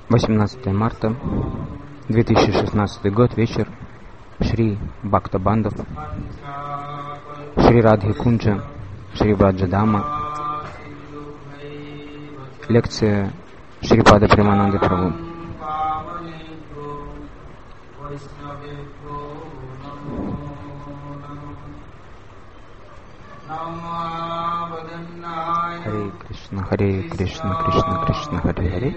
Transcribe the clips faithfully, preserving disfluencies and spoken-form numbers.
восемнадцатое марта две тысячи шестнадцатый год, вечер, Шри Бхакта Бандав, Шри Радхи Кунджа, Шри Браджадама, лекция Шрипада Премананды Прабху. Харе Кришна, Харе Кришна, Кришна Кришна, Харе Харе.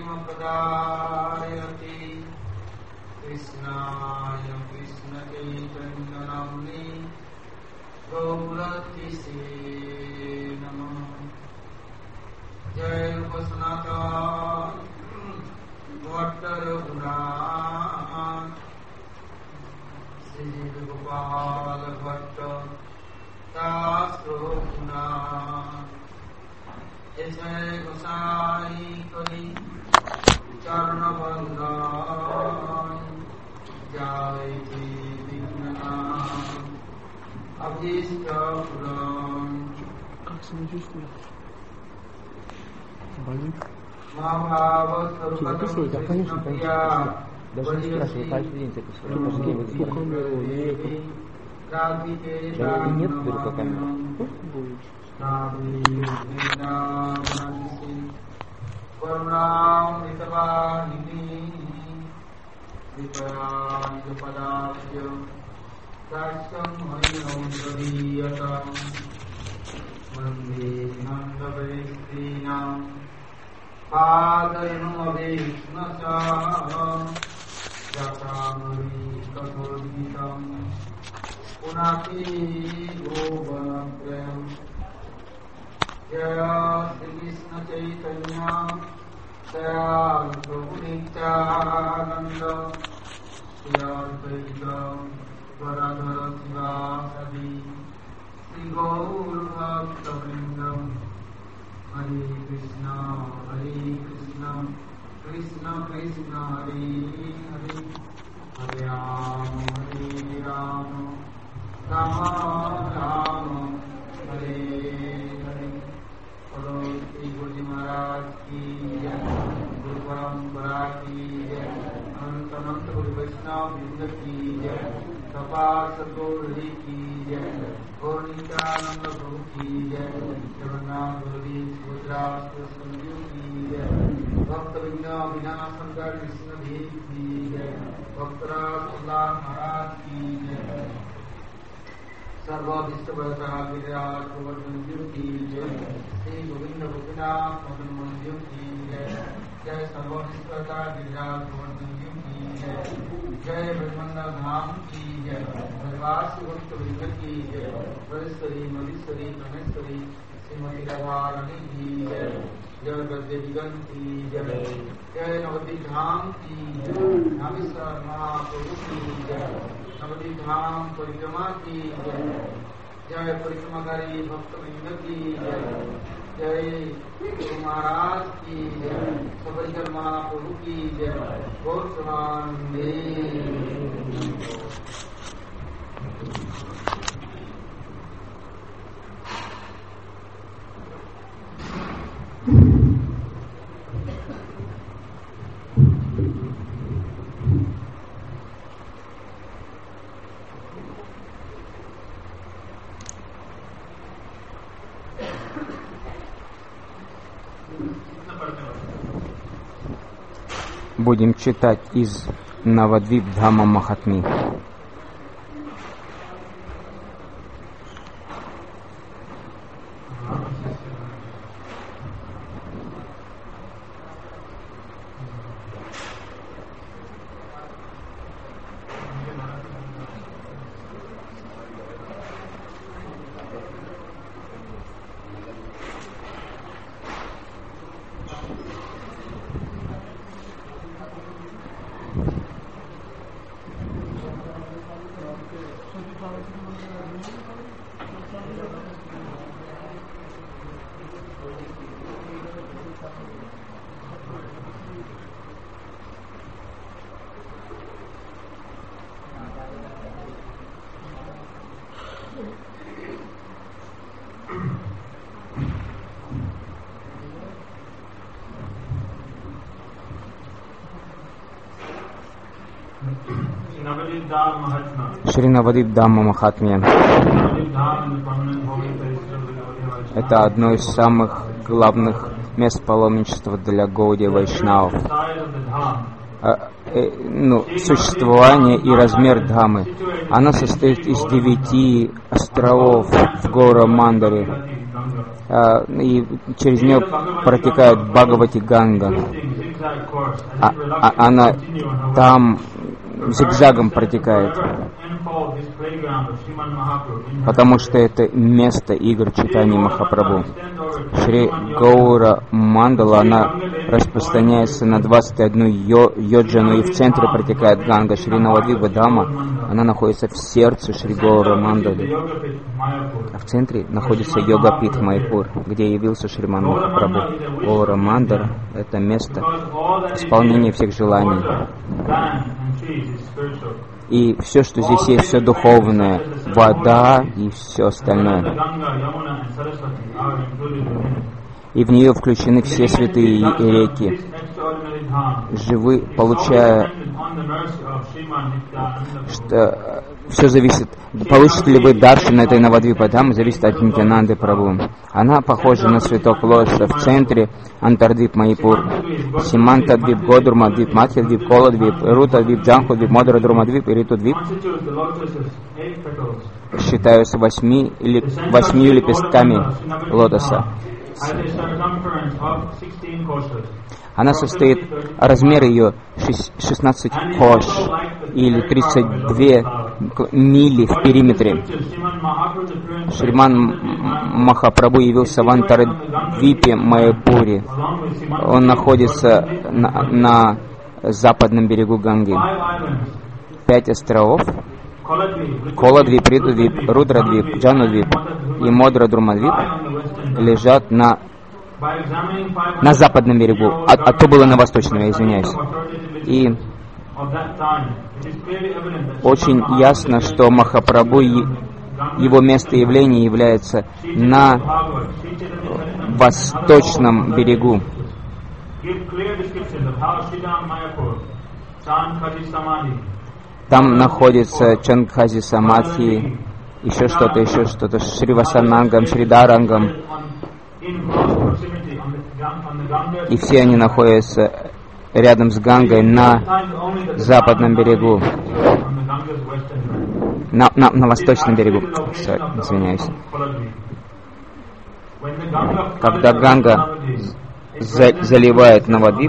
Как себя чувствуешь? Болит? Записывай? Да, конечно, конечно. Даже не спрашивай, каждый день записывай. Ту камеру нету. Да, и нет только камеры. Просто будешь. Будем читать из Навадвип Дхамма Махатми. Шри Навадвип Дhamma Махатмия. Это одно из самых главных мест паломничества для Гаудия Вайшнавов. А, э, ну, существование и размер Дхамы. Она состоит из девяти островов в Гаура Мандаре. А, и через нее протекает Бхагавати Ганга. А, а, она там зигзагом протекает, потому что это место игр Чайтаньи Махапрабху. Шри Гаура Мандала, она распространяется на двадцать одну йо, йоджану, и в центре протекает Ганга. Шри Навадвипа Дхама, она находится в сердце Шри Гаура Мандалы. А в центре находится Йога-Пит Майпур, где явился Шриман Махапрабху. Гаура Мандара — это место исполнения всех желаний. И все, что здесь есть, все духовное, вода и все остальное. И в нее включены все святые реки. Живы, получая, что все зависит, получите ли вы даршан этой Навадвипа Дхаммы, зависит от Нитьянанды Прабху. Она похожа на цветок лотоса. В центре Антардвип Майпур, Симантадвип, Годурмадвип, Мадхьядвип, Коладвип, Рутадвип, Джанхудвип, Модрадурмадвип и Ритудвип считаются восьми, или, восьмию лепестками лотоса. Она состоит, размер ее шестнадцать кош, или тридцать две мили в периметре. Шриман Махапрабху явился в Антардвипе Майпуре. Он находится на, на западном берегу Ганги. Пять островов: Коладвип, Ритудвип, Рудрадвип, Джанудвип и Модрадурмадвип лежат на на западном берегу, а, а то было на восточном, я извиняюсь. И очень ясно, что Махапрабху, его место явления является на восточном берегу. Там находится Чандхази Самадхи, еще что-то, еще что-то, Шривасанангам, Шридарангам. И все они находятся рядом с Гангой на западном берегу, на, на, на восточном берегу. Sorry, извиняюсь. Когда Ганга за, заливает Навадвип,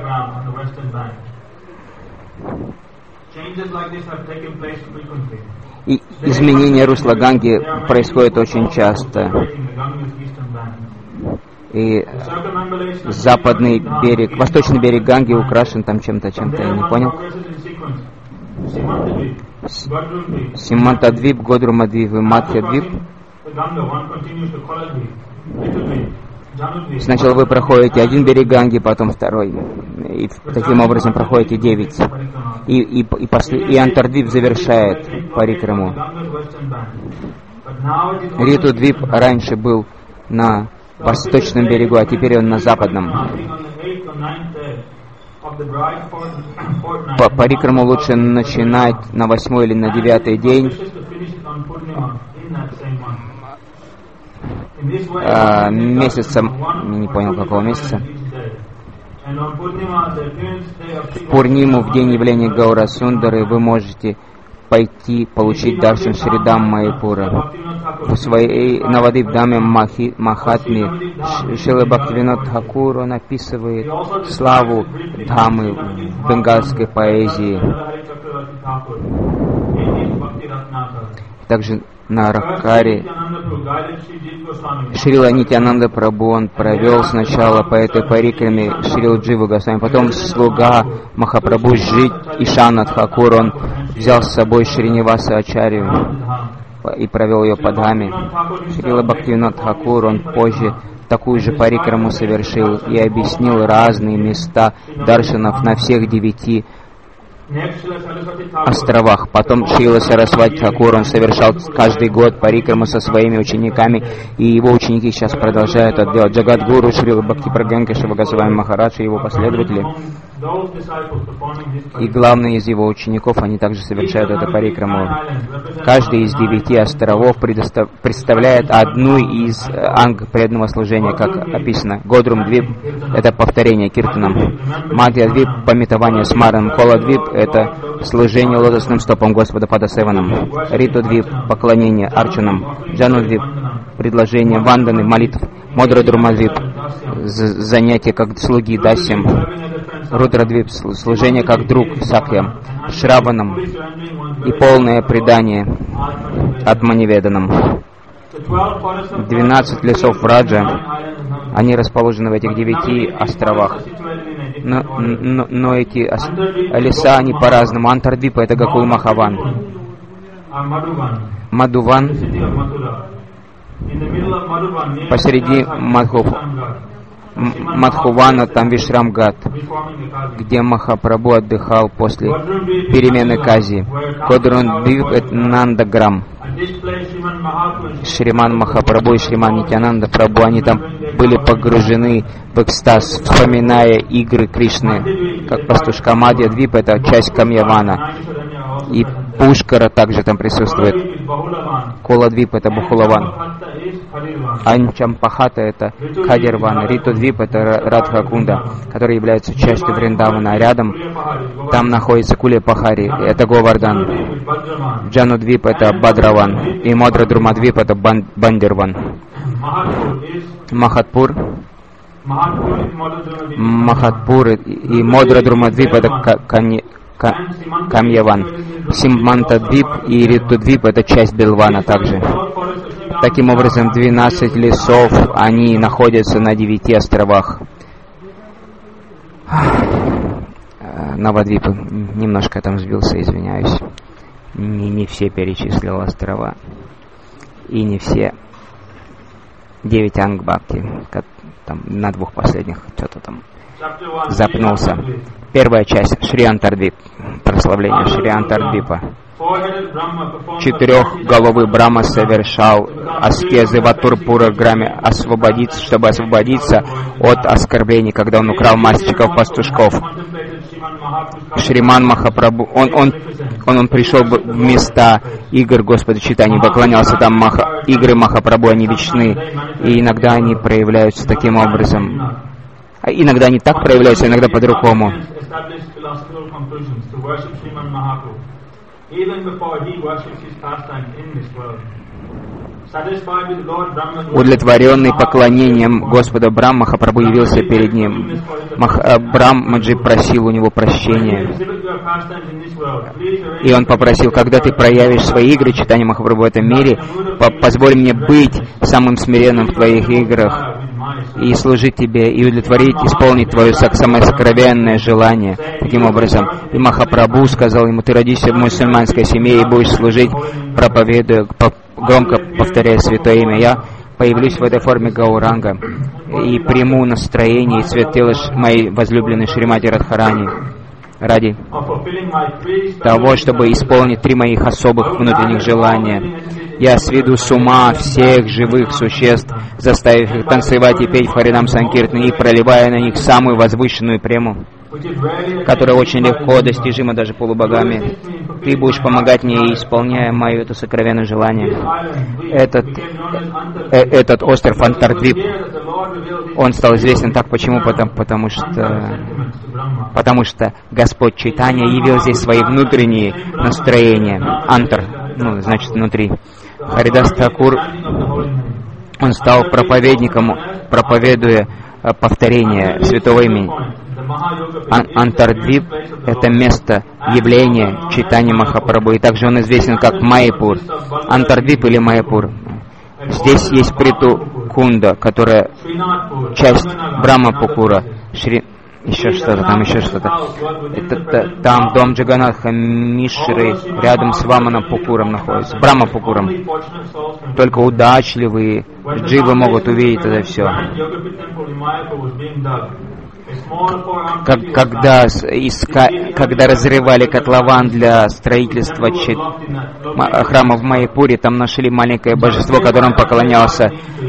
и изменение русла Ганги происходит очень часто. И западный берег, восточный берег Ганги украшен там чем-то, чем-то, я не понял. Симантадвип, Годрумадвип и Мадхьядвип. Сначала вы проходите один берег Ганги, потом второй. И таким образом проходите девять. И, и, и, после, и Антардвип завершает парикраму. Ритудвип раньше был на восточном берегу, а теперь он на западном. По парикраму лучше начинать на восьмой или на девятый день. А, месяца, не понял какого месяца. В Пурниму, в день явления Гаура Сундары, вы можете пойти получить даршан Шридам Майпура. В своей Навадвип Дхамме Махатме Шрила Бхактивинод Тхакур он описывает славу Дхаммы в бенгальской поэзии. Также на Ракаре Шрила Нитьянанда Прабху он провел сначала по этой парикраме Шрила Джива Госвами, потом слуга Махапрабху Жит Ишана Тхакур он взял с собой Шриниваса Ачарью и провел ее по Дхаме. Шрила Бхактивинод Тхакур он позже такую же парикраму совершил и объяснил разные места даршанов на всех девяти островах. Потом Шрила Сарасвати Тхакур, он совершал каждый год парикраму со своими учениками, и его ученики сейчас продолжают это делать. Джагадгуру, Шрила Бхакти Праганка Шивагасвами Махарадж и его последователи. И главные из его учеников, они также совершают это парикраму. Каждый из девяти островов представляет одну из анг преданного служения, как описано. Годрум Двип — это повторение киртанам. Мадья Двип — памятование смараном. Кола Двип — это служение лотосным стопам Господа Падасеванам. Риту Двип — поклонение арчанам. Джану Двип — предложение ванданы, молитв. Модра Друма Двип — занятие как слуги дасям. Рудрадвип — служение как друг сакьям, шраванам и полное предание атманиведанам. Двенадцать лесов Раджа, они расположены в этих девяти островах. Но, но, но эти ос- леса, они по-разному. Антардвипа — это Гакул Махаван. Мадуван, посреди Мадхув. Мадхувана, там Вишрамгат, где Махапрабху отдыхал после перемены Кази. Кодрун-Двип — это Нандаграм. Шриман Махапрабху и Шриман Нитянанда Прабху, они там были погружены в экстаз, вспоминая игры Кришны. Как пастушка Мадья Двип — это часть Камьявана. И Пушкара также там присутствует. Кола Двип — это Бахулаван. Анчампахата — это Кадирван. Риту Двип — это Радхакунда, который является частью Вриндавана. А рядом там находится Куля Пахари, это Говардан. Джану Двип — это Бадраван. И Модра Друма Двип — это Бан- Бандирван. Махатпур. Махатпур и Модра Друма Двип — это Кани... Камьяван. Симманта Двип и Риту Двип — это часть Билвана также. Таким образом, двенадцать лесов, они находятся на девяти островах. Навадвипы. Немножко там сбился, извиняюсь. Не, не все перечислил острова. И не все девять ангбхакти. Там на двух последних что-то там запнулся. Первая часть — Шри Антардвип. Прославление Шри Антардвипа. Четырехголовый Брахма совершал аскезы в Атурпура граме, освободиться, чтобы освободиться от оскорблений, когда он украл мальчиков-пастушков. Шриман Махапрабху, он, он, он, он пришел в места игр Господа Чайтаньи, поклонялся там. Маха, игры Махапрабху, они вечны, и иногда они проявляются таким образом. А иногда они так проявляются, иногда по-другому. Удовлетворенный поклонением Господа Брахма, Махапрабху явился перед ним. Мах, Брахмаджи просил у него прощения. И он попросил: когда ты проявишь свои игры, Чайтанья Махапрабху, в этом мире, позволь мне быть самым смиренным в твоих играх и служить тебе, и удовлетворить, исполнить твое самое сокровенное желание. Таким образом, и Махапрабху сказал ему: ты родишься в мусульманской семье и будешь служить, проповедуя, громко повторяя святое имя. Я появлюсь в этой форме Гауранга и приму настроение и цвет тела моей возлюбленной Шримати Радхарани ради того, чтобы исполнить три моих особых внутренних желания. Я сведу с ума всех живых существ, заставив их танцевать и петь в Харинам Санкиртане, и проливая на них самую возвышенную прему, которая очень легко достижима даже полубогами. Ты будешь помогать мне, исполняя мое это сокровенное желание. Этот, э, этот остров Антардвип, он стал известен так. Почему? Потому, потому что потому что Господь Чайтанья явил здесь свои внутренние настроения. Антар, ну, значит, внутри. Харидас Тхакур, он стал проповедником, проповедуя повторение святого имени. Ан- Антардвип — это место явления Чайтаньи Махапрабху, и также он известен как Майяпур. Антардвип или Майяпур. Здесь есть Приту Кунда, которая часть Брахмапукура. Шри... Еще что-то, там еще что-то. Это, это, там дом Джаганатха Мишры рядом с Ваманапукуром находится. Брахмапукуром. Только удачливые дживы могут увидеть это все. как, когда, иска, когда разрывали котлован для строительства чет, храма в Майяпуре, там нашли маленькое божество, которому поклонялся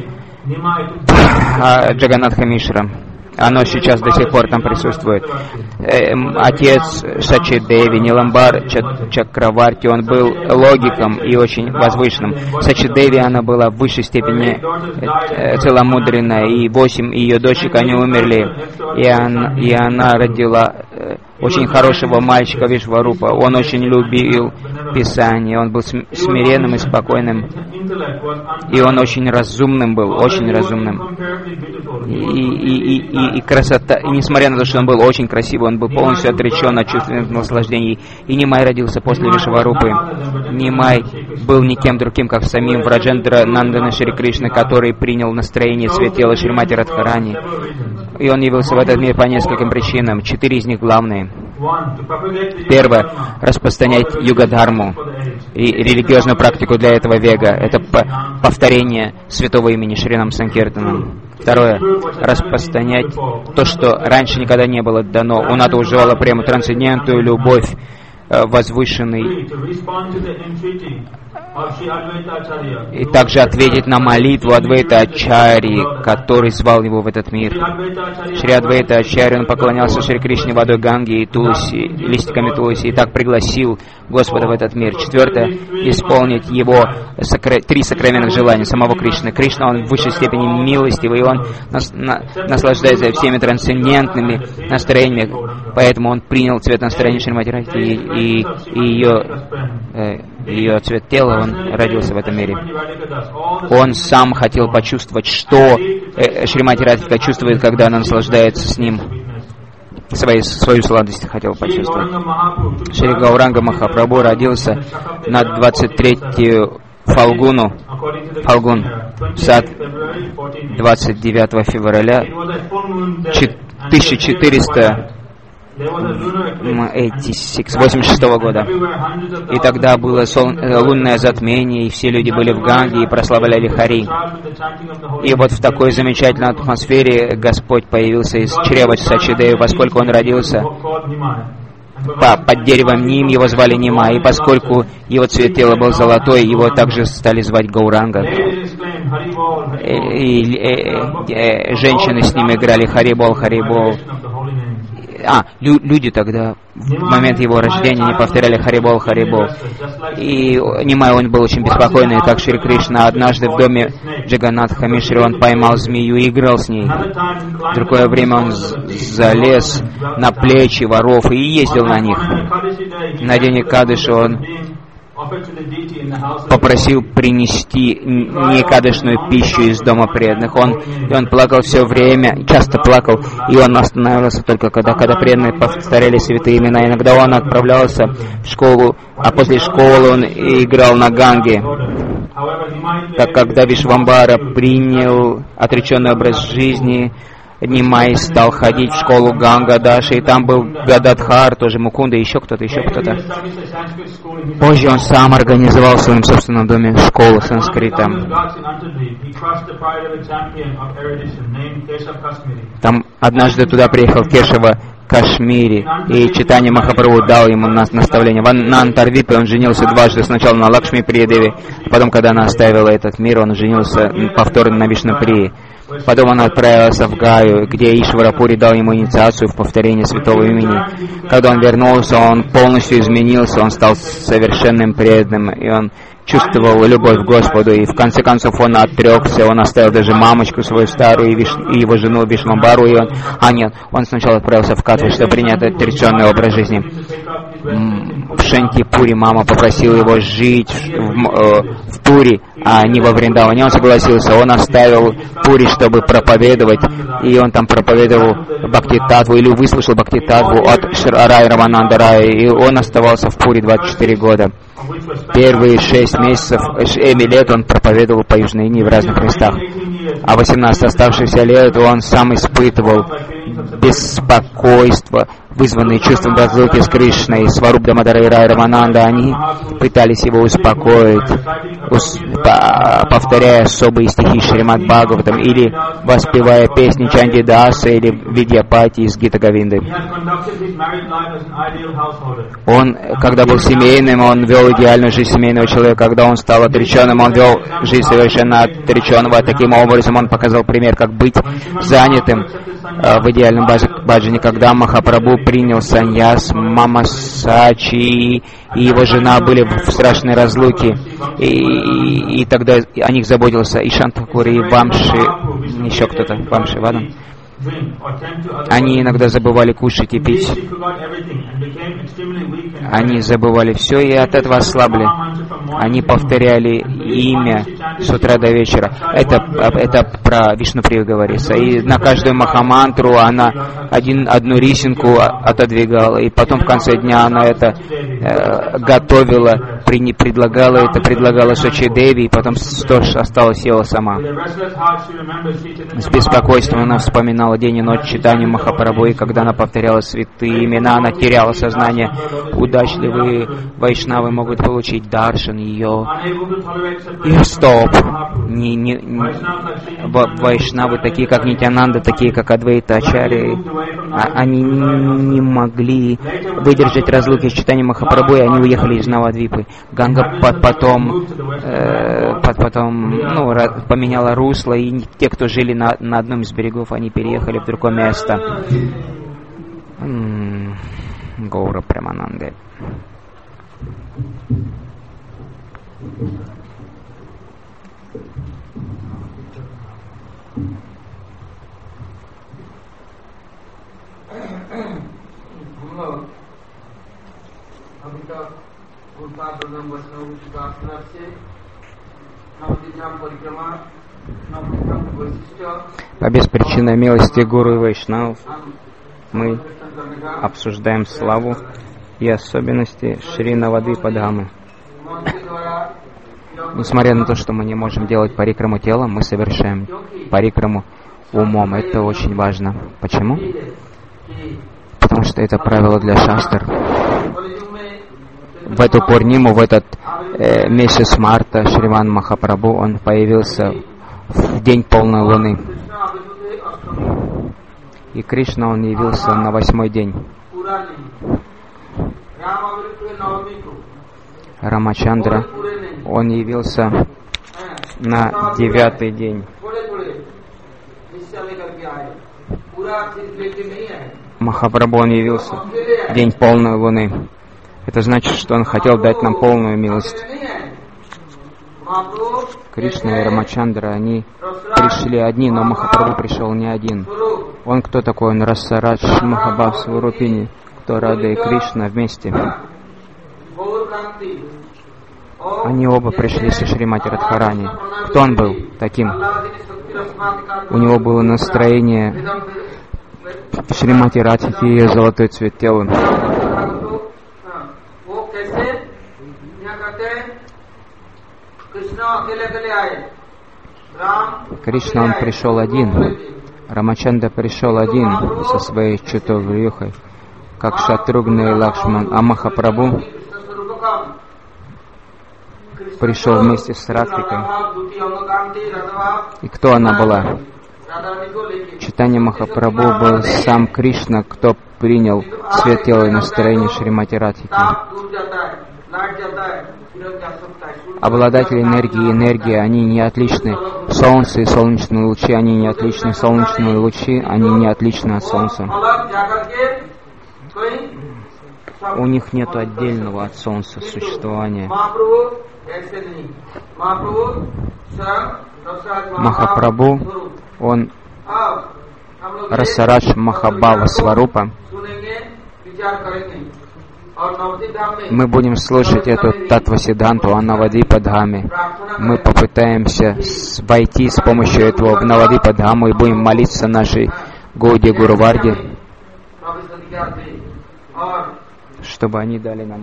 Джаганатха Мишра. Оно сейчас до сих пор там присутствует. Эм, отец Сачидеви, Ниламбар Чакраварти, он был логиком и очень возвышенным. Сачидеви, она была в высшей степени э, целомудренная, и восемь ее дочек, они умерли, и она, и она родила э, очень хорошего мальчика Вишварупа. Он очень любил Писание, он был смиренным и спокойным, и он очень разумным был, очень разумным. И, и, и, и, и красота, и несмотря на то, что он был очень красивый, он был полностью отречен от чувственных наслаждений. И Нимай родился после Вишварупы. Нимай был никем другим, как самим Враджендра Нандана Шри Кришна, который принял настроение свет тела Шримати Радхарани. И он явился в этот мир по нескольким причинам. Четыре из них главные. Первое — распространять юга-дхарму и религиозную практику для этого вега. Это повторение святого имени Шринам Санкиртанам. Второе — распространять то, что раньше никогда не было дано. Унада уживала прему, трансцендентную любовь, возвышенный, и также ответить на молитву Адвайта Ачарьи, который звал его в этот мир. Шри Адвайта Ачарья, он поклонялся Шри Кришне водой Ганги и Туласи, листиками Туласи, и так пригласил Господа в этот мир. Четвертое — исполнить его сокра... три сокровенных желания самого Кришны. Кришна, он в высшей степени милостивый, и он нас... на... наслаждается всеми трансцендентными настроениями, поэтому он принял цвет настроения Шримати Радхи и, и, и ее... Э, ее цвет тела, он родился в этом мире. Он сам хотел почувствовать, что э, Шримати Радхика чувствует, когда она наслаждается с ним. Свои, свою сладость хотел почувствовать. Шри Гауранга Махапрабху родился на двадцать третью Фалгуну, Фалгун, сад двадцать девятого февраля тысяча четыреста восемьдесят шестого года. И тогда было сол... лунное затмение, и все люди были в Ганге и прославляли Хари. И вот в такой замечательной атмосфере Господь появился из чрева Сачидеви, поскольку он родился по, под деревом Ним, его звали Нима, и поскольку его цвет тела был золотой, его также стали звать Гауранга. И, и, и, и женщины с ним играли Харибол, Харибол. А, лю- люди тогда, в момент его рождения, не повторяли Харибол, Харибол. И Нимай, он был очень беспокойный, как Шри Кришна. Однажды в доме Джаганатха Мишры он поймал змею и играл с ней. В другое время он залез на плечи воров и ездил на них. На день Экадыши он попросил принести некадышную пищу из дома преданных. Он, и он плакал все время, часто плакал, и он останавливался только когда, когда преданные повторяли святые имена. Иногда он отправлялся в школу, а после школы он играл на Ганге. Так когда Вишвамбара принял отреченный образ жизни, Нимай стал ходить в школу Ганга Даши, и там был Гададхар, тоже Мукунда, еще кто-то, еще кто-то. Позже он сам организовал в своем собственном доме школу санскрита. Там однажды туда приехал Кешава Кашмири, и Чайтанья Махапрабху дал ему наставление. На Антарвипе он женился дважды, сначала на Лакшми Приядеви, а потом, когда она оставила этот мир, он женился повторно на Вишнуприи. Потом он отправился в Гаю, где Ишварапури дал ему инициацию в повторение святого имени. Когда он вернулся, он полностью изменился, он стал совершенным преданным, и он чувствовал любовь к Господу, и в конце концов он отрекся, он оставил даже мамочку свою старую и, Виш... и его жену Вишвамбару, и он... А нет, он сначала отправился в Катву, чтобы принять отреченный образ жизни. В Шантипуре мама попросила его жить в, э, в Пури, а не во Вриндаване. Он согласился, он оставил Пури, чтобы проповедовать, и он там проповедовал Бхакти-татву, или выслушал Бхакти-татву от Рай Рамананда Рая, и он оставался в Пури двадцать четыре года. Первые шесть месяцев, семь лет он проповедовал по Южной Индии в разных местах, а восемнадцать оставшихся лет он сам испытывал беспокойство вызванные чувством разлуки с Кришной, Сваруб Дамодара и Рай Рамананда, они пытались его успокоить, ус, по, повторяя особые стихи Шримад Бхагаватам или воспевая песни Чанди Даса или Видьяпати из Гита Говинды. Он, когда был семейным, он вел идеальную жизнь семейного человека. Когда он стал отреченным, он вел жизнь совершенно отреченного. Таким образом, он показал пример, как быть занятым э, в идеальном баджане. Когда Махапрабху принял саньяс, Мама Сачи и его жена были в страшной разлуке, и, и, и тогда о них заботился и Шантакур, и Вамши, еще кто-то, Вамши Вадан. Они иногда забывали кушать и пить. Они забывали все и от этого ослабли. Они повторяли имя с утра до вечера. Это, это про Вишнуприю говорится. И на каждую махамантру она один, одну рисинку отодвигала. И потом в конце дня она это э, готовила, при, предлагала это, предлагала Сочи Деви, и потом тоже осталась, съела сама. С беспокойством она вспоминала день и ночь читанию Махапрабху, и когда она повторяла святые имена, она теряла сознание. Удачливые вайшнавы могут получить даршан ее. И стоп! Не, не, не, вайшнавы, такие как Нитянанда, такие как Адвайта Ачарья, они не могли выдержать разлуки с читанием Махапрабху, и они уехали из Навадвипы. Ганга потом, э, потом ну, поменяла русло, и те, кто жили на, на одном из берегов, они переехали в другое место. Гаура Премананде. По беспричинной милости Гуру и Вайшнав мы обсуждаем славу и особенности Шри Навадвипа Дхамы. Несмотря на то, что мы не можем делать парикраму телом, мы совершаем парикраму умом. Это очень важно. Почему? Потому что это правило для шастр. В эту Пурниму, в этот э, месяц марта, Шриман Махапрабху, он появился в день полной луны. И Кришна, он явился на восьмой день. Рамачандра, он явился на девятый день. Махапрабху, он явился в день полной луны. Это значит, что он хотел дать нам полную милость. Кришна и Рамачандра, они пришли одни, но Махапрабху пришел не один. Он кто такой? Он Расарадж Махабхав Сварупини, кто Рада и Кришна вместе. Они оба пришли со Шримати Радхарани. Кто он был таким? У него было настроение Шримати Радхики и ее золотой цвет тела. Кришна, он пришел один. Рамачандра пришел один со своей Чатурвьюхой, как Шатругна и Лакшман. А Махапрабху пришел вместе с Радхикой. И кто она была? Читание Махапрабху был сам Кришна, кто принял цвет тела и настроение Шримати Радхики. Обладатели энергии и энергии, они не отличны. Солнце и солнечные лучи, они не отличны. Солнечные лучи, они не отличны от Солнца. У них нет отдельного от Солнца существования. Махапрабху, он Расарадж Махабхава Сварупа. Мы будем слушать эту Татвасиданту о Навадвипа Дхаме. Мы попытаемся войти с помощью этого в Навадвипа Дхаму и будем молиться нашей Гауди Гуруварде, чтобы они дали нам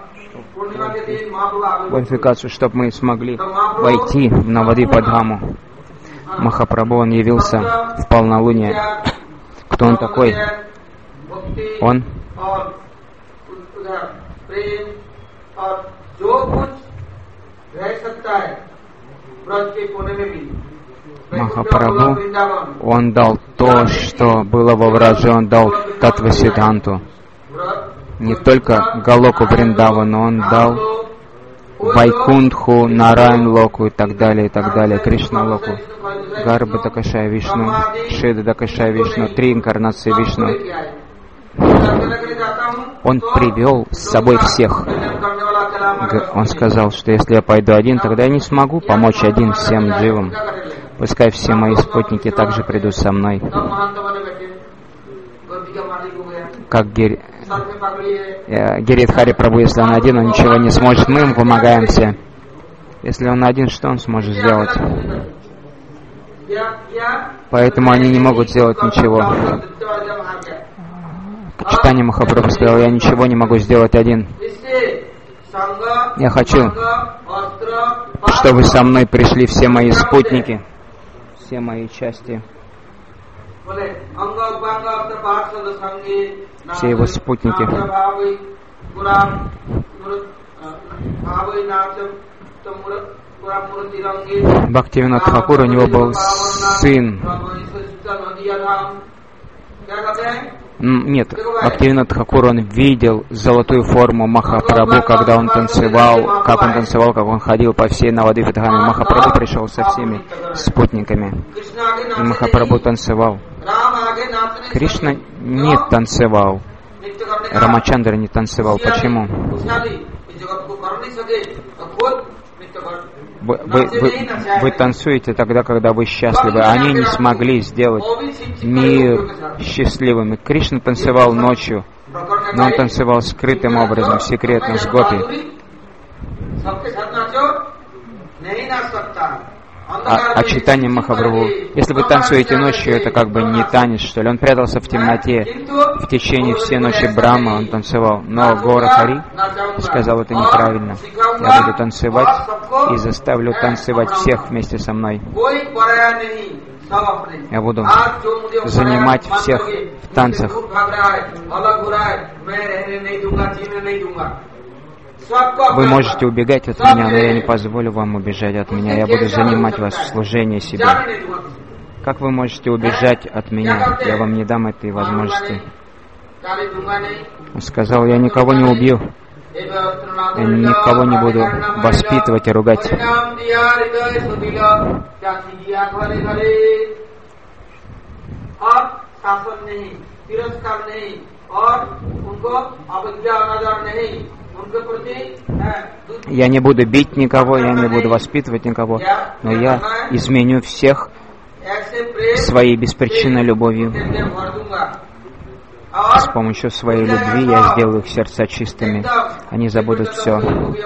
квалификацию, чтобы мы смогли войти в Навадвипа Дхаму. Махапрабху, он явился в полнолуние. Кто он такой? Он Махапрабху, он дал то, что было во Врадже, он дал Татвасидханту. Не только Галоку Вриндавану, он дал Вайкунтху, Нараян Локу и так далее, и так далее, Кришна Локу, Гарба Дакашая Вишну, Шида Дакашая Вишну, три инкарнации Вишну. Он привел с собой всех. Он сказал, что если я пойду один, тогда я не смогу помочь один всем дживам. Пускай все мои спутники также придут со мной. Как Гири... Гиридхари Прабху, если он один, он ничего не сможет, мы ему помогаем все. Если он один, что он сможет сделать? Поэтому они не могут сделать ничего. Чайтанья Махапрабху сказал, я ничего не могу сделать один. Я хочу, чтобы со мной пришли все мои спутники, все мои части, все его спутники. Бхактивинод Тхакур, у него был сын. Нет, Бхактивинод Тхакур, он видел золотую форму Махапрабху, когда он танцевал, как он танцевал, как он ходил по всей Навадвипадхаме. Махапрабху пришел со всеми спутниками, и Махапрабху танцевал. Кришна не танцевал, Рамачандра не танцевал. Почему? Вы, вы, вы, вы танцуете тогда, когда вы счастливы. Они не смогли сделать мир счастливым. Кришна танцевал ночью, но он танцевал скрытым образом, секретно, с гопи. А, а Чайтанья Махапрабху, если вы танцуете ночью, это как бы не танец, что ли. Он прятался в темноте. В течение всей ночи Брахма он танцевал. Но Гора Хари сказал, это неправильно. Я буду танцевать и заставлю танцевать всех вместе со мной. Я буду занимать всех в танцах. Вы можете убегать от меня, но я не позволю вам убежать от меня. Я буду занимать вас в служении себе. Как вы можете убежать от меня? Я вам не дам этой возможности. Он сказал, я никого не убью. Я никого не буду воспитывать и ругать. Я не буду бить никого, я не буду воспитывать никого, но я изменю всех своей беспричинной любовью. С помощью своей любви я сделаю их сердца чистыми. Они забудут все.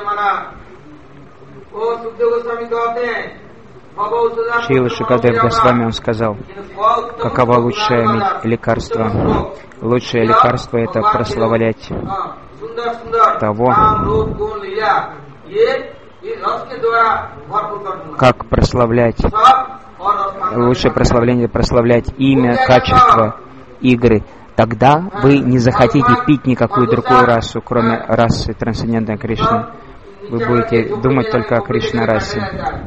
Шрила Шукадев Госвами, он сказал, каково лучшее лекарство? Лучшее лекарство — это прославлять того, как прославлять. Лучшее прославление — прославлять имя, качество, игры. Тогда вы не захотите пить никакую другую расу, кроме расы трансцендентной Кришны. Вы будете думать только о Кришна-расе.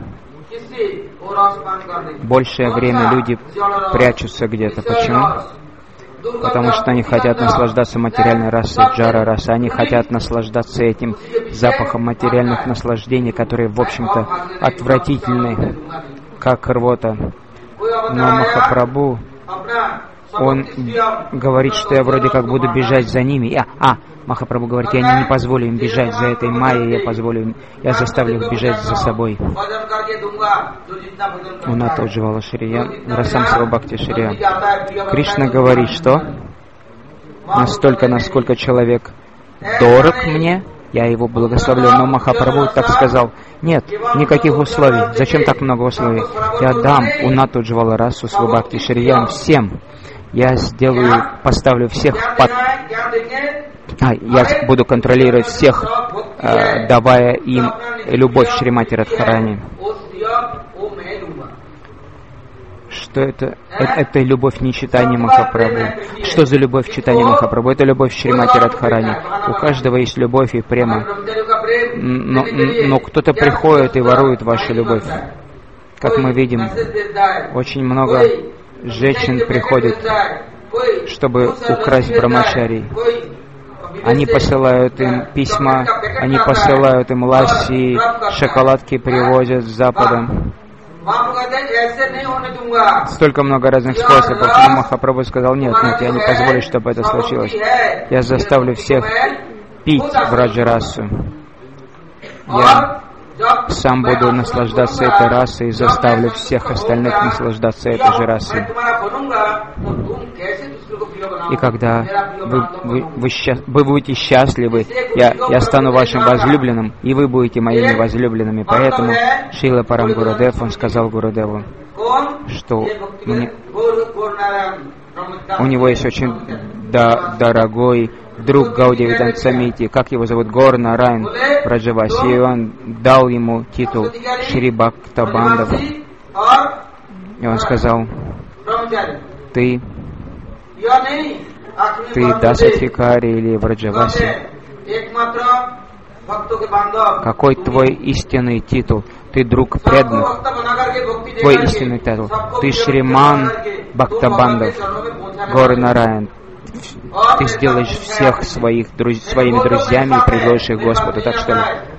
Большее время люди прячутся где-то. Почему? Потому что они хотят наслаждаться материальной расой, джара-расой. Они хотят наслаждаться этим запахом материальных наслаждений, которые, в общем-то, отвратительны, как рвота. Но Махапрабху, он говорит, что я вроде как буду бежать за ними. Я, а, Махапрабху говорит, я не позволю им бежать за этой майей, я позволю им, я заставлю их бежать за собой. Уната Уджвала Шрия, Расам Сарвабхакти Шрия. Кришна говорит, что настолько, насколько человек дорог мне, я его благословлю. Но Махапрабху так сказал, нет, никаких условий. Зачем так много условий? Я дам Унату Уджвала Расу Свабхакти Шрия всем. Я сделаю, поставлю всех под... А, я буду контролировать всех, э, давая им любовь Шримати Радхарани. что это, это, это любовь не Чайтаньи Махапрабху. Что за любовь Чайтаньи Махапрабху? Это любовь Шримати Радхарани. У каждого есть любовь и према. Но, но кто-то приходит и ворует вашу любовь. Как мы видим, очень много женщин приходит, чтобы украсть брамачарий. Они посылают им письма, они посылают им ласси, шоколадки привозят с Запада. Столько много разных способов. Но Махапрабху сказал: нет, нет, я не позволю, чтобы это случилось. Я заставлю всех пить Враджарасу. Я сам буду наслаждаться этой расой и заставлю всех остальных наслаждаться этой же расой. И когда вы, вы, вы, счаст... вы будете счастливы, я, я стану вашим возлюбленным, и вы будете моими возлюбленными. Поэтому Шрила Парам Гурудев, он сказал Гурудеву, что мне... у него есть очень да, дорогой друг Гаудия Веданта Самити, как его зовут, Гор Нараян Враджаваси, и он дал ему титул Шри Бхактабандав. И он сказал: ты, ты Дасатхикари или Враджаваси, какой твой истинный титул? Ты друг преданных. Твой истинный титул. Ты Шриман Бхактабандав, Гор Нараян. Ты сделаешь всех своих друз... своими друзьями и предложишь их Господу. Так что ли?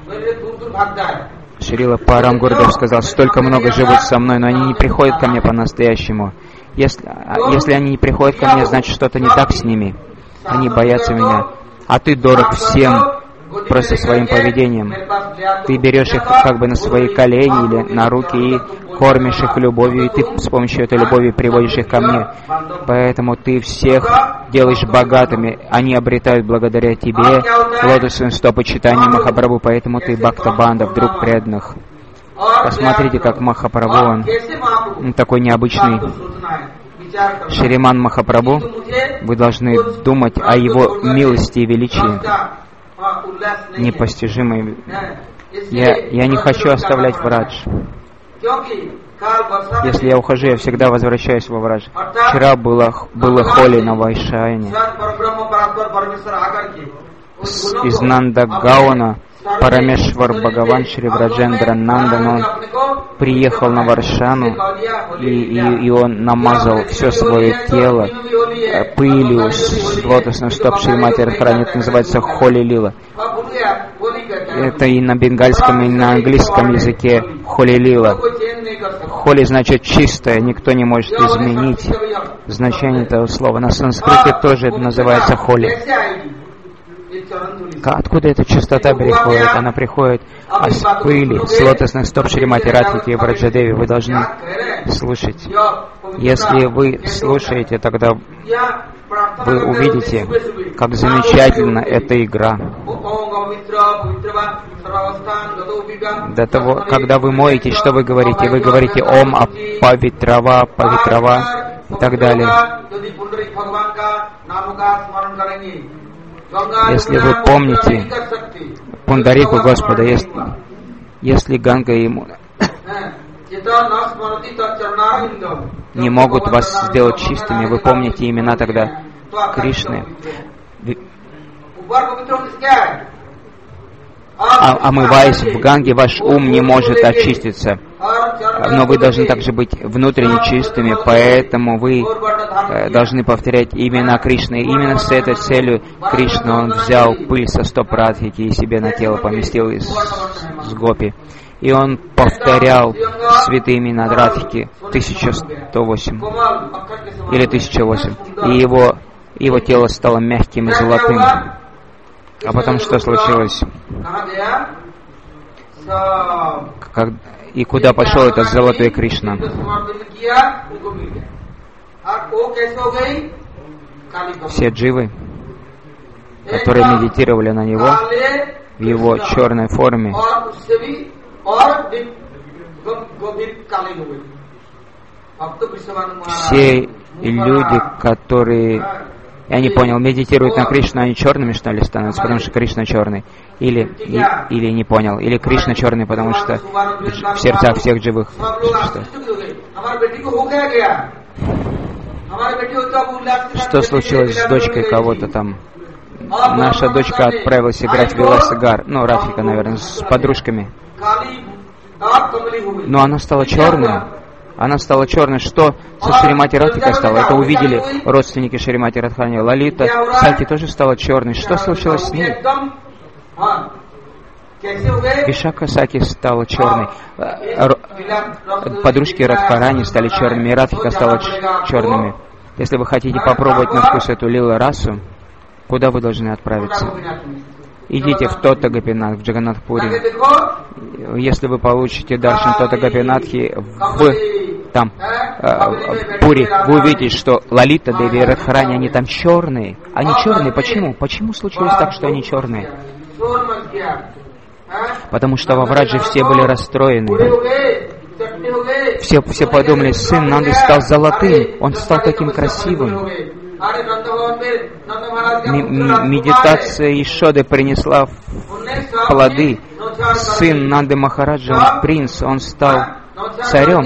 Шрила Парам Гурудев сказал: столько много живут со мной, но они не приходят ко мне по-настоящему. Если, если они не приходят ко мне, значит, что-то не так с ними. Они боятся меня. А ты дорог всем просто своим поведением. Ты берешь их как бы на свои колени или на руки и кормишь их любовью, и ты с помощью этой любови приводишь их ко мне. Поэтому ты всех делаешь богатыми, они обретают благодаря тебе лотосные стопы Чайтаньи Махапрабху, поэтому ты Бхактабандав, друг преданных. Посмотрите, как Махапрабху, он, он такой необычный. Шриман Махапрабху, вы должны думать о его милости и величии, непостижимой. Я, я не хочу оставлять Врадж. Если я ухожу, я всегда возвращаюсь во Врадж. Вчера было, было Холи на Вайшайне. Из Нандагауна Парамешвар Бхагаван Шри Враджендра Нандан, он приехал на Варшану, и, и, и он намазал все свое тело пылью с лотосных стоп Шримати Радхарани. Это называется Холи Лила. Это и на бенгальском, и на английском языке Холи Лила. Холи значит чистое, никто не может изменить значение этого слова. На санскрите тоже это называется Холи. Откуда эта чистота приходит? Она приходит с пыли, с лотосных стоп Шримати Радхики и Враджадеви. Вы должны слушать. Если вы слушаете, тогда вы увидите, как замечательна эта игра. До того, когда вы моетесь, что вы говорите? Вы говорите Ом Апавитрава, Павитрава и так далее. Если вы помните Пундарику Господа, если, если Ганга и Ямуна не могут вас сделать чистыми, вы помните имена тогда Кришны. А, омываясь в Ганге, ваш ум не может очиститься. Но вы должны также быть внутренне чистыми, поэтому вы э, должны повторять имена Кришны. Именно с этой целью Кришна, он взял пыль со стоп Радхики и себе на тело поместил из, с гопи. И он повторял святые имена Радхики тысяча сто восемь или тысяча восемь. И его, его тело стало мягким и золотым. А потом что случилось? Как, и куда пошел этот золотой Кришна? Все дживы, которые медитировали на него в его черной форме, все люди, которые Я не понял, медитируют на Кришну, они черными, что ли, становятся, потому что Кришна черный? Или, и, или не понял, или Кришна черный, потому что в сердцах всех живых существ. Что случилось с дочкой кого-то там? Наша дочка отправилась играть в велосигар, ну, Рафика, наверное, с подружками. Но она стала черной. Она стала черной. Что со Шримати Радхикой стало? Это увидели родственники Шримати Радхани. Лалита Саки тоже стала черной. Что случилось с ней? Вишака Саки стала черной. Подружки Радхарани стали черными. И Радхика стала черными. Если вы хотите попробовать на вкус эту лила расу, куда вы должны отправиться? Идите в Тота Гопинат, в Джаганнатхпури. Если вы получите даршан Тота Гопинатхи в, там, э, в Пури, вы увидите, что Лалита Деви и Радхарани, они там черные. Они черные. Почему? Почему случилось так, что они черные? Потому что во Врадже все были расстроены. Все, все подумали, сын Нанды стал золотым, он стал таким красивым. Медитация Ишоды принесла плоды. Сын Нанды Махараджа, он принц, он стал царем.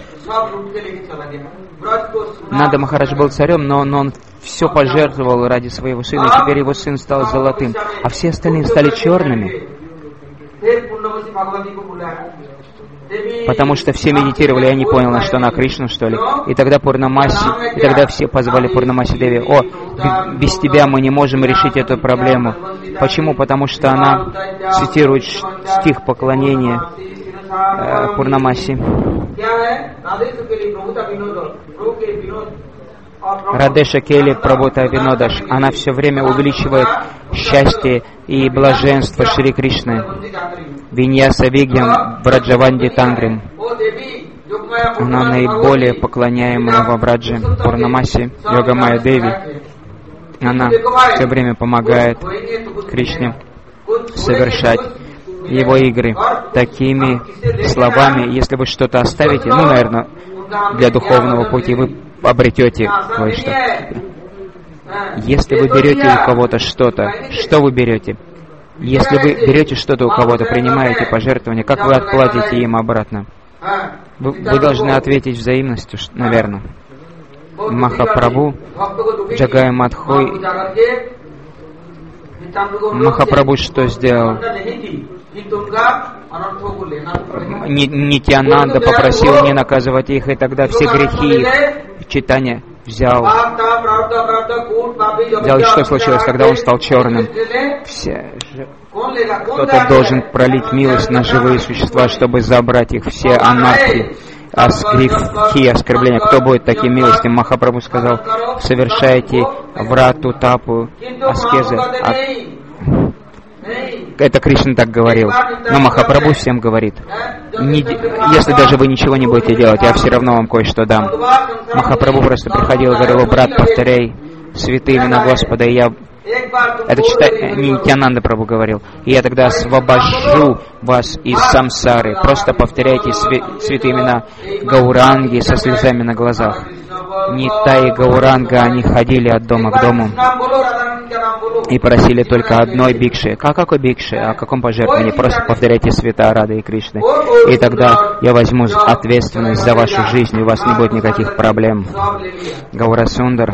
Нанда Махарадж был царем, но он, он все пожертвовал ради своего сына, и теперь его сын стал золотым, а все остальные стали черными. Потому что все медитировали, я не понял, на что, на Кришну, что ли. И тогда Пурнамаси, и тогда все позвали Пурнамаси Деви: о, без тебя мы не можем решить эту проблему. Почему? Потому что она цитирует стих поклонения э, Пурнамаси. Радеша Кели Прабhuta Винодаш. Она все время увеличивает счастье и блаженство Шри Кришны. Виньяса Вигьям Браджаванди Тангрим. Она наиболее поклоняемая во Брадже. Пурнамаси Йогамая Деви. Она все время помогает Кришне совершать его игры. Такими словами, если вы что-то оставите, ну, наверное, для духовного пути, вы обретете кое-что. Если вы берете у кого-то что-то, что вы берете? Если вы берете что-то у кого-то, принимаете пожертвования, как вы отплатите им обратно? Вы, вы должны ответить взаимностью, наверное. Махапрабху, Джагай Мадхой, Махапрабху что сделал? Нитьянанда попросил не наказывать их, и тогда все грехи их Чайтанья взял. Взял, и что случилось, когда он стал черным? Все, кто-то должен пролить милость на живые существа, чтобы забрать их все анархи, грехи, оскорбления. Кто будет таким милостивым? Махапрабху сказал: совершайте врату, тапу, аскезы. А... Это Кришна так говорил. Но Махапрабху всем говорит: не, если даже вы ничего не будете делать, я все равно вам кое-что дам. Махапрабху просто приходил и говорил: брат, повторяй святые имена Господа, и я... Это читай, не Нитьянанда Прабху говорил. И я тогда освобожу вас из самсары. Просто повторяйте свя- святые имена Гауранги со слезами на глазах. Нита и Гауранга, они ходили от дома к дому и просили только одной бикши. А какой бикши? О каком пожертвовании? Просто повторяйте святая Рада и Кришны. И тогда я возьму ответственность за вашу жизнь, и у вас не будет никаких проблем. Гаура Сундар.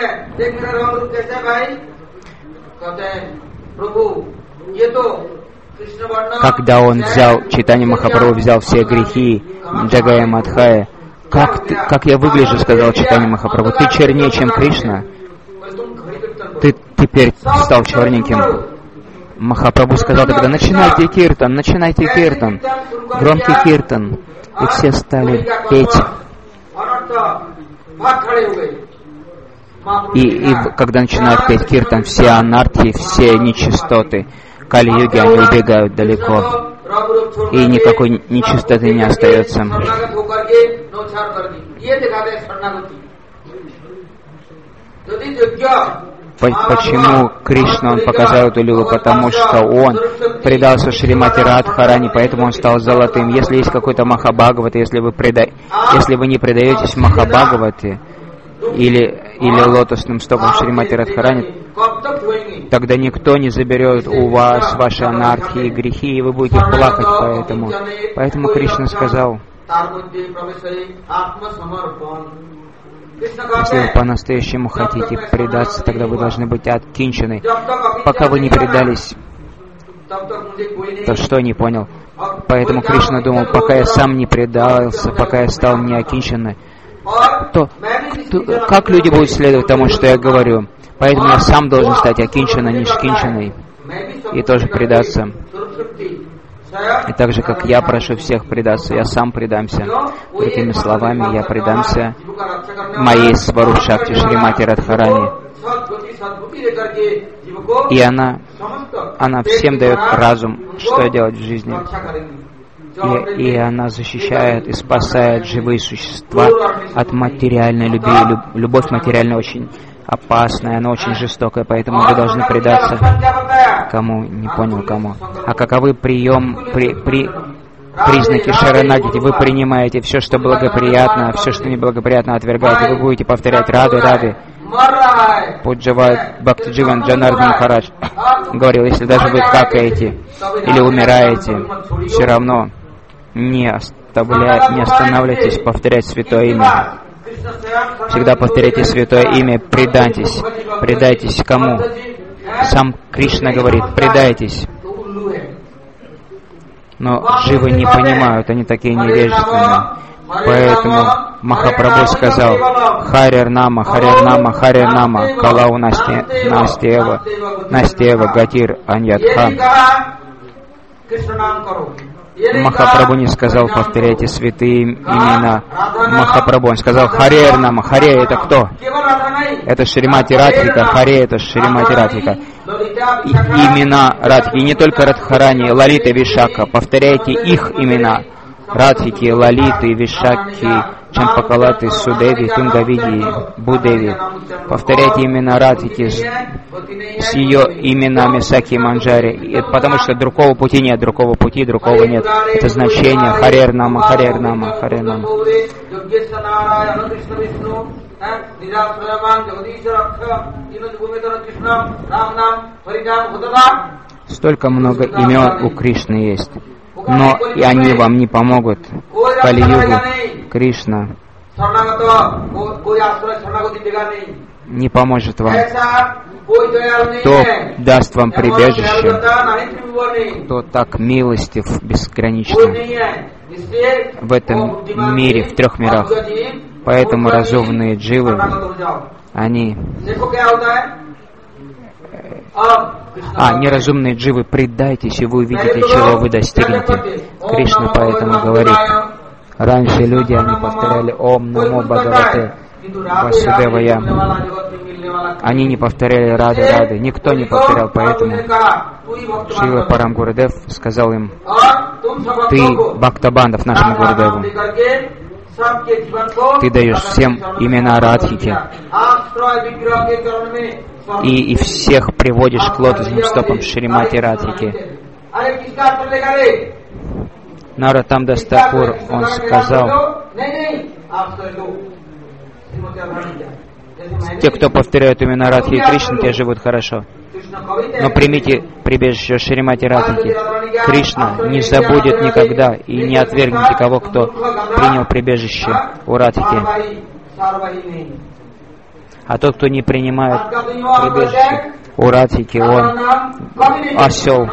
Когда он взял, Чайтанья Махапрабху взял все грехи Джагая Мадхая, как, ты, как я выгляжу, сказал Чайтанья Махапрабху, ты чернее, чем Кришна, ты теперь стал черненьким. Махапрабху сказал тогда: начинайте киртан, начинайте киртан, громкий киртан, и все стали петь. И, и когда начинают петь киртан, все анархи, все нечистоты Кали-юги, они убегают далеко, и никакой нечистоты не остается. Почему Кришна, он показал эту лилу? Потому что он предался Шримати Радхарани, поэтому он стал золотым. Если есть какой-то Махабхагавата, если вы, преда... если вы не предаетесь Махабхагавате, или или лотосным стопам Шримати Радхарани, тогда никто не заберет у вас ваши анархии и грехи, и вы будете плакать поэтому. Поэтому Кришна сказал, если вы по-настоящему хотите предаться, тогда вы должны быть откинчены. Пока вы не предались, то что не понял? Поэтому Кришна думал, пока я сам не предался, пока я стал не окинченным, то, то как люди будут следовать тому, что я говорю? Поэтому я сам должен стать окинченной, нишкинченной и тоже предаться. И так же, как я прошу всех предаться, я сам предамся. Другими словами, я предамся моей Сваруб Шакти Шримати Радхарани. И она, она всем дает разум, что делать в жизни. И, и она защищает и спасает живые существа от материальной любви. Люб, любовь материальная очень опасная, она очень жестокая, поэтому вы должны предаться. Кому? Не понял, кому. А каковы прием, при, при, признаки шаранагати? Вы принимаете все, что благоприятно, все, что неблагоприятно отвергаете. Вы будете повторять рады, рады. Пуджават Бхактидживан Джанардан Махарадж говорил, если даже вы какаете или умираете, все равно не, оставля... не останавливайтесь повторять святое имя. Всегда повторяйте святое имя, предайтесь. Предайтесь кому? Сам Кришна говорит, предайтесь. Но живы не понимают, они такие невежественные. Поэтому Махапрабху сказал, Харир Нама, Харир Нама, Харир Нама, Калау Настева, Настева, Гатир Аньядха. Махапрабху не сказал, повторяйте святые имена Махапрабху. Он сказал, Харир Нама. Харе это кто? Это Шримати Радхика. Харе это Шримати Радхика. Имена Радхики, не только Радхарани, Лалита, Вишака. Повторяйте их имена. Радхики, Лалиты, Вишаки, Чампакалаты, Судеви, Тунгавиди, Будеви. Повторяйте имена Радхики с, с ее именами Саки Манджари, потому что другого пути нет, другого пути, другого нет. Это значение Харир Нама, Харир Нама, Харир Нама. Столько много имен у Кришны есть. Но и они вам не помогут. В Кали-югу Кришна не поможет вам. Кто даст вам прибежище, кто так милостив бесконечно в этом мире, в трех мирах. Поэтому разумные дживы, они... А, неразумные дживы, предайтесь, и вы увидите, чего вы достигнете. Кришна поэтому говорит, раньше люди, они повторяли Ом Намо Бхагавате Васудевая. Они не повторяли Рады Рады, никто не повторял, поэтому Шрила Парам Гурудев сказал им, ты Бхактабандов нашему Гурудеву. Ты даешь всем имена Радхики. И, и всех приводишь к лотосным стопам Шримати Радхики. Нароттам-дас Такур, он сказал, те, кто повторяют имена Радхи и Кришны, те живут хорошо. Но примите прибежище Шримати Радхики. Кришна не забудет никогда и не отвергнет никого, кто принял прибежище у Радхики. А тот, кто не принимает прибежище у Радхики, он осел.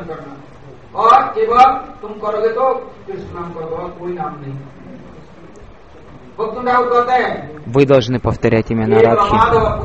Вы должны повторять имена Радхи.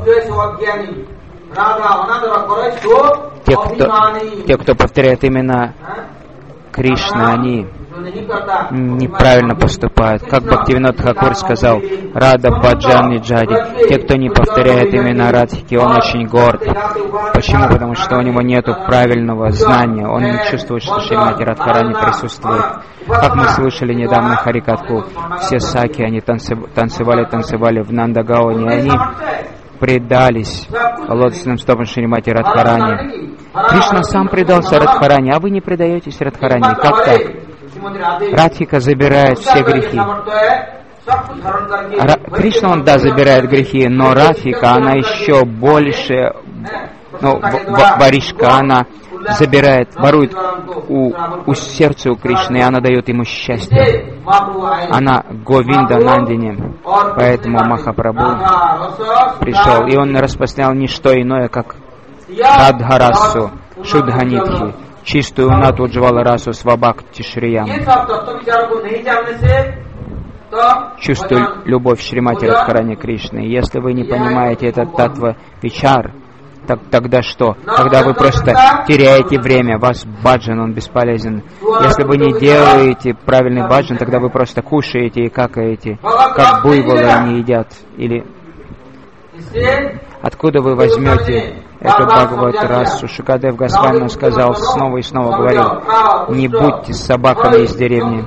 Те, кто, те, кто повторяет имена Кришны, они неправильно поступают. Как Бхактивинод Тхакур сказал, Рада Баджани Джади. Те, кто не повторяет имена Радхики, он очень горд. Почему? Потому что у него нет правильного знания. Он не чувствует, что Шримати Радхарани присутствует. Как мы слышали недавно Харикатху, все саки, они танцевали, танцевали в Нандагауне, они предались лотосным стопам Шримати Радхарани. Кришна сам предался Радхарани, а вы не предаетесь Радхарани. Как так? Радхика забирает все грехи. Кришна, он, да, забирает грехи, но Радхика, она еще больше, ну, воришка, она забирает, ворует у, у сердца у Кришны, и она дает ему счастье. Она Говинда Нандини, поэтому Махапрабху пришел, и он распространял не что иное, как Радхарасу, Шудханитхи, чистую нату Джвала расу Свабхакти Шриям. Чувствую любовь Шримати Радхарани Кришны. Если вы не понимаете этот татва вичар, так, тогда что? Тогда вы просто теряете время, ваш баджан, он бесполезен. Если вы не делаете правильный баджан, тогда вы просто кушаете и какаете, как буйволы они едят. Или откуда вы возьмете эту Бхагават расу? Шукадев Госвами сказал, снова и снова говорил, не будьте собаками из деревни.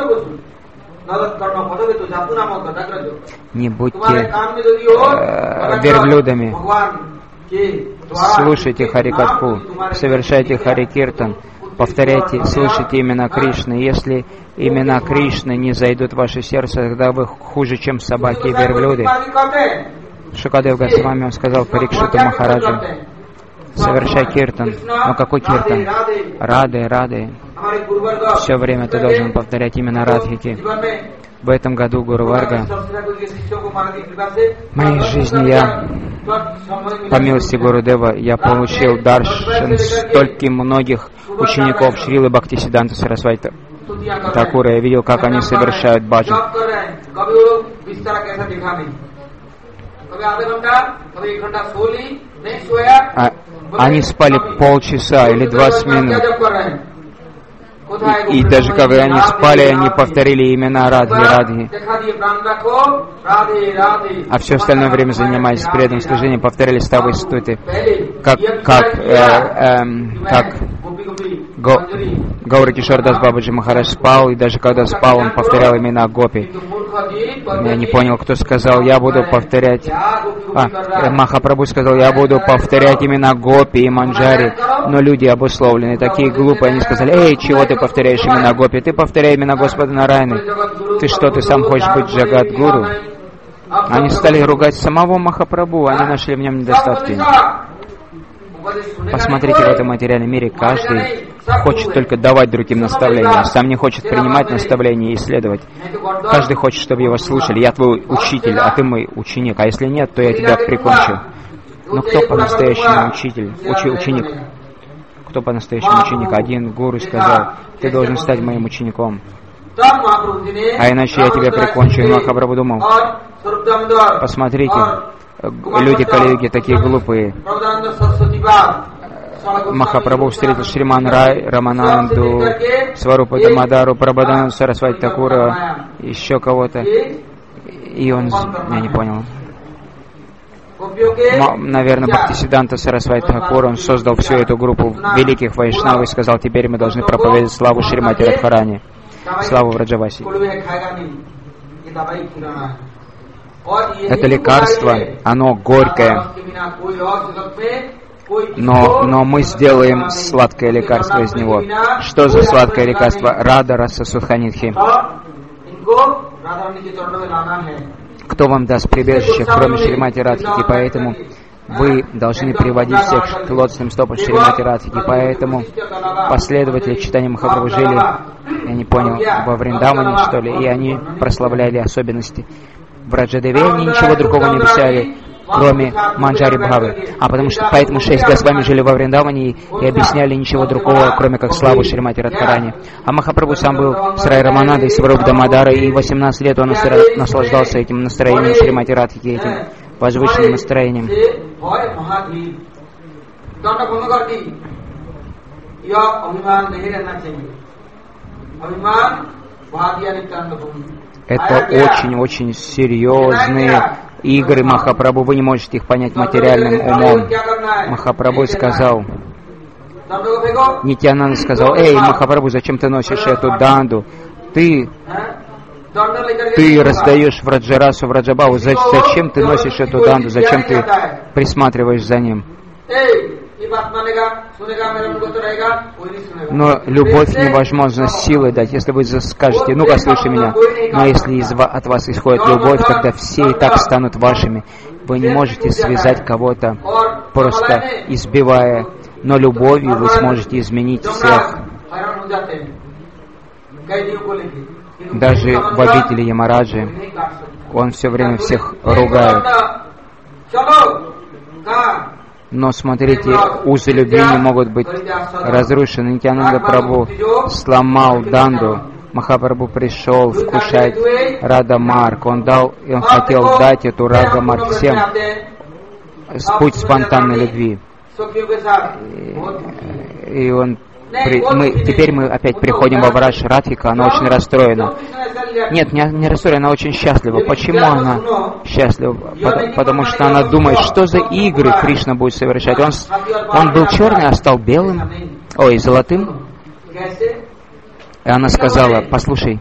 Не будьте э, верблюдами. Слушайте Харикатху, совершайте Харикиртан, повторяйте, слушайте имена Кришны. Если имена Кришны не зайдут в ваше сердце, тогда вы хуже, чем собаки и верблюды. Шукадев Госвами, он сказал Парикшиту Махараджу, совершай киртан. Но какой киртан? Рады, Рады. Все время ты должен повторять именно Радхики. В этом году Гуру Варга, в моей жизни я, по милости Гурудева, я получил даршан стольких многих учеников Шрилы Бхактисиданта Сарасвати Такура. Я видел, как они совершают баджан. А, они спали полчаса или двадцать минут. И, и даже когда они спали, они повторили имена Радхи, Радхи. А все остальное время, занимаясь преданным служением, повторяли ставы и стуты. Как, как, э, э, как Го, Гаура Кишор Дас Бабаджи Махарадж спал, и даже когда спал, он повторял имена Гопи. Я не понял, кто сказал, я буду повторять... А, Махапрабху сказал, я буду повторять имена Гопи и Манджари, но люди обусловлены, такие глупые, они сказали, эй, чего ты повторяешь имена Гопи? Ты повторяй имена Господа Нарайны. Ты что, ты сам хочешь быть Джагат-гуру? Они стали ругать самого Махапрабху, они нашли в нем недостатки. Посмотрите, в этом материальном мире каждый хочет только давать другим наставления, сам не хочет принимать наставления и исследовать. Каждый хочет, чтобы его слушали. Я твой учитель, а ты мой ученик. А если нет, то я тебя прикончу. Но кто по-настоящему учитель, учи, ученик? Кто по-настоящему ученик? Один гуру сказал, ты должен стать моим учеником. А иначе я тебя прикончу. И Махапрабху думал, посмотрите, люди Кали-юги такие глупые. Махапрабху встретил Шриман Рай, Рамананду, Сварупа Дамадару, Прабхадананду Сарасвати Такура, еще кого-то. И он, я не понял, наверное, Бхактисиданта Сарасвати Такура, он создал всю эту группу великих вайшнавов и сказал, теперь мы должны проповедовать славу Шримати Радхарани, славу Враджаваси. Это лекарство, оно горькое, но, но мы сделаем сладкое лекарство из него. Что за сладкое лекарство? Рада Раса Судханитхи. Кто вам даст прибежище, кроме Шримати Радхики? Поэтому вы должны приводить всех к лотосным стопам Шримати Радхики. Поэтому последователи читания Махапрабху жили, я не понял, во Вриндаване, что ли, и они прославляли особенности. В Раджадеве они ничего другого не объясняли, кроме Манджари Бхавы. А потому что поэтому шесть Госвами жили во Вриндаване и, и объясняли ничего другого, кроме как славу Шримати Радхарани. А Махапрабху сам был с Рай Раманандой, с Варуб Дамадарой, и восемнадцать лет он наслаждался этим настроением Шримати Радхики, этим возвышенным настроением. Это очень-очень серьезные игры Махапрабху. Вы не можете их понять материальным умом. Махапрабху сказал, Нитьянанда сказал, эй, Махапрабху, зачем ты носишь эту данду? Ты, ты раздаешь Враджарасу, Враджабаву. Зачем ты носишь эту данду? Зачем ты присматриваешь за ним? Но любовь невозможно силой дать. Если вы скажете, ну-ка, слушай меня, но если из, от вас исходит любовь, тогда все и так станут вашими. Вы не можете связать кого-то, просто избивая, но любовью вы сможете изменить всех. Даже в обители Ямараджи он все время всех ругает. Но смотрите, узы любви не могут быть разрушены. Нитьянанда Прабху сломал Данду. Махапрабху пришел вкушать Рада-марк. Он дал, он хотел дать эту Рада-марк всем. Путь спонтанной любви. И, и он При, мы, теперь мы опять приходим во Врадж Радхика, она очень расстроена. Нет, не, не расстроена, она очень счастлива. Почему она счастлива? Потому, потому что она думает, что за игры Кришна будет совершать. Он, он был черный, а стал белым, ой, золотым. И она сказала, послушай,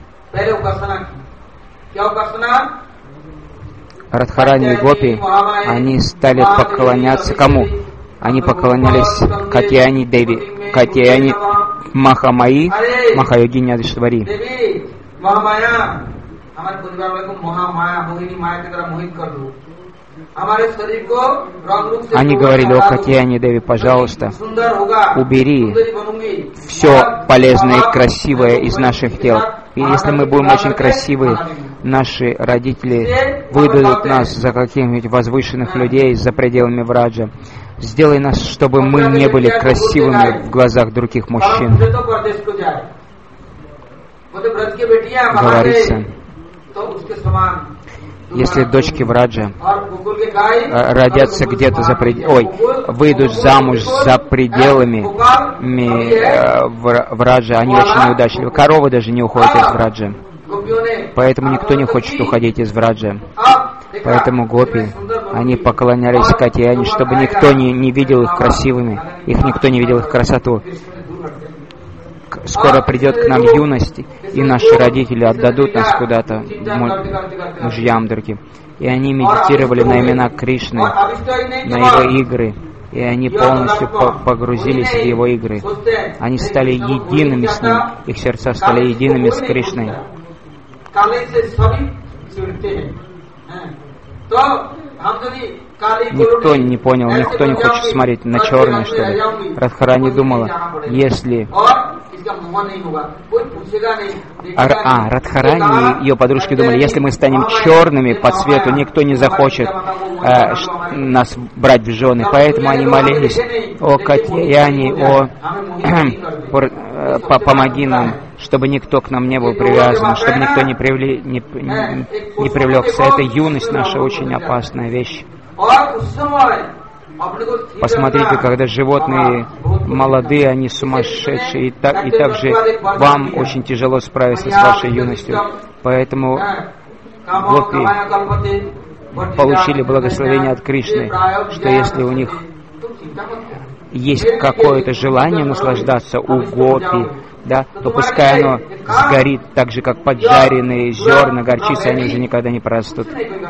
Радхарани и Гопи, они стали поклоняться кому? Они поклонялись Катьяни Деви, Катьяни Махамаи, Махайогини Адишвари. Они говорили, о Катьяни Деви, пожалуйста, убери все полезное и красивое из наших тел. И если мы будем очень красивы, наши родители выдадут нас за каких-нибудь возвышенных людей за пределами Враджа. Сделай нас, чтобы мы не были красивыми в глазах других мужчин. Говорится, если дочки Враджа родятся где-то за пределами, ой, выйдут замуж за пределами Враджа, они очень неудачливы. Коровы даже не уходят из Враджа. Поэтому никто не хочет уходить из Враджа. Поэтому гопи, они поклонялись Катьяне, чтобы никто не, не видел их красивыми, их никто не видел их красоту. Скоро придет к нам юность, и наши родители отдадут нас куда-то мужьям другим. И они медитировали на имена Кришны, на его игры, и они полностью погрузились в его игры. Они стали едиными с ним, их сердца стали едиными с Кришной. Никто не понял, никто не хочет смотреть на черное, что ли. Радхарани думала, если... А, а Радхарани и ее подружки думали, если мы станем черными по цвету, никто не захочет э, нас брать в жены. Поэтому они молились, о Катьяни, о э, помоги нам, чтобы никто к нам не был привязан, чтобы никто не, привли, не, не, не привлекся. Эта юность наша очень опасная вещь. Посмотрите, когда животные молодые, они сумасшедшие, и, так, и также вам очень тяжело справиться с вашей юностью. Поэтому гопи получили благословение от Кришны, что если у них есть какое-то желание наслаждаться у гопи, да, то пускай оно сгорит так же, как поджаренные зерна, горчицы, они уже никогда не прорастут.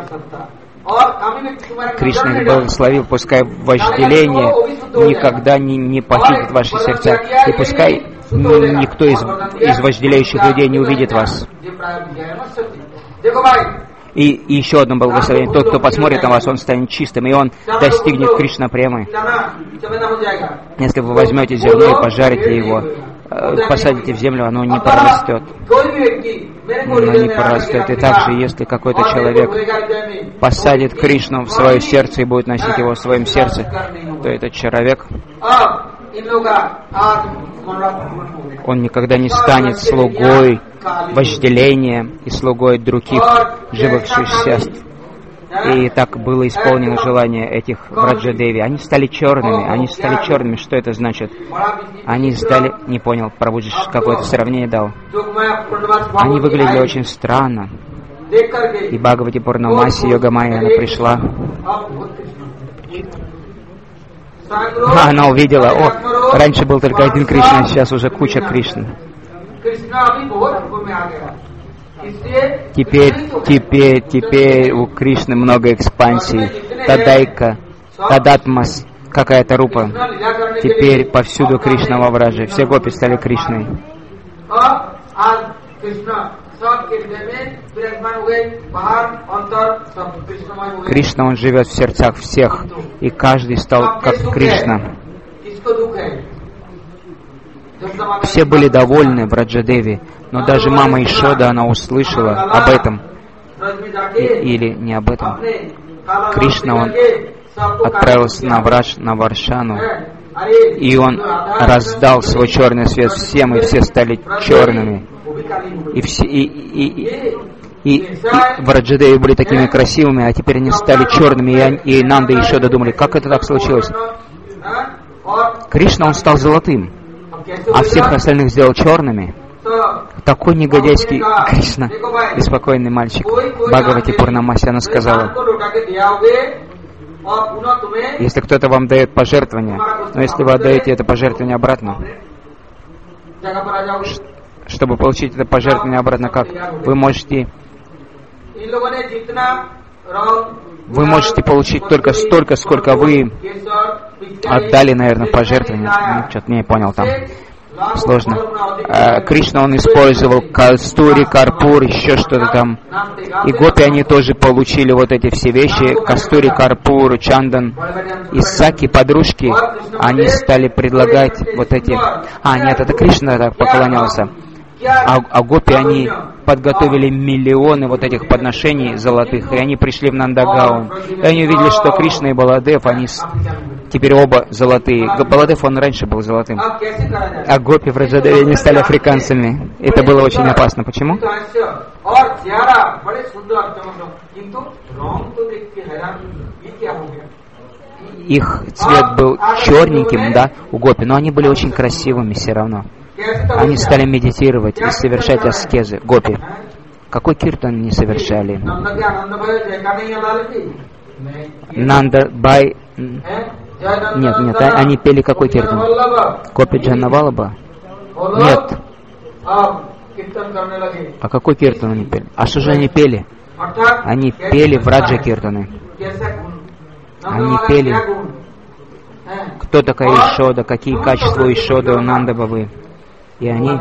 Кришна их благословил, пускай вожделение никогда не, не похитит ваши сердца, и пускай никто из, из вожделеющих людей не увидит вас. И, и еще одно благословение. Тот, кто посмотрит на вас, он станет чистым, и он достигнет Кришна премы. Если вы возьмете зерно и пожарите его, посадите в землю, оно не прорастет. Оно не прорастет. И также, если какой-то человек посадит Кришну в свое сердце и будет носить его в своем сердце, то этот человек, он никогда не станет слугой вожделения и слугой других живых существ. И так было исполнено желание этих Враджадеви. Они стали черными, они стали черными. Что это значит? Они стали... Не понял, Прабхуджи какое-то сравнение дал. Они выглядели очень странно. И Бхагавати Пурнамаси Йогамайя, она пришла. Она увидела, о, раньше был только один Кришна, сейчас уже куча Кришны. Теперь, теперь, теперь у Кришны много экспансий. Тадайка, Тадатмас, какая-то рупа. Теперь повсюду Кришна во Врадже. Все гопи стали Кришной. Кришна, он живет в сердцах всех, и каждый стал как Кришна. Все были довольны Враджадеви, но даже мама Ишода, она услышала об этом, и, или не об этом. Кришна, он отправился на Врадж, на Варшану, и он раздал свой черный свет всем, и все стали черными. И все, и, и, и, и, и Враджадеви были такими красивыми, а теперь они стали черными, и, они, и Нанда и Ишода думали, как это так случилось? Кришна, он стал золотым, а всех остальных сделал черными. Такой негодяйский Кришна, беспокойный мальчик. Бхагавати Пурнамаси, она сказала, если кто-то вам дает пожертвование, но если вы отдаете это пожертвование обратно, чтобы получить это пожертвование обратно, как? Вы можете Вы можете получить только столько, сколько вы отдали, наверное, пожертвование. Ну, что-то не понял там. Сложно. А, Кришна, он использовал кастури, карпур, еще что-то там. И гопи, они тоже получили вот эти все вещи. Кастури, карпур, чандан. И саки, подружки, они стали предлагать вот эти... А, нет, это Кришна так поклонялся. А, а гопи, они подготовили миллионы вот этих подношений золотых, и они пришли в Нандагау. И они увидели, что Кришна и Баладев, они с... теперь оба золотые. Баладев, он раньше был золотым. А гопи в Раджадеве, они стали африканцами. Это было очень опасно. Почему? Их цвет был черненьким, да, у гопи, но они были очень красивыми все равно. Они стали медитировать и совершать аскезы. Гопи. Какой киртан не совершали? Нанда Бай... Нет, нет, они пели какой киртан? Гопи Джанавалаба? Нет. А какой киртан они пели? А что же они пели? Они пели Враджа киртаны. Они пели, кто такая Ишода, какие качества Ишоды у Нандабабы. И они,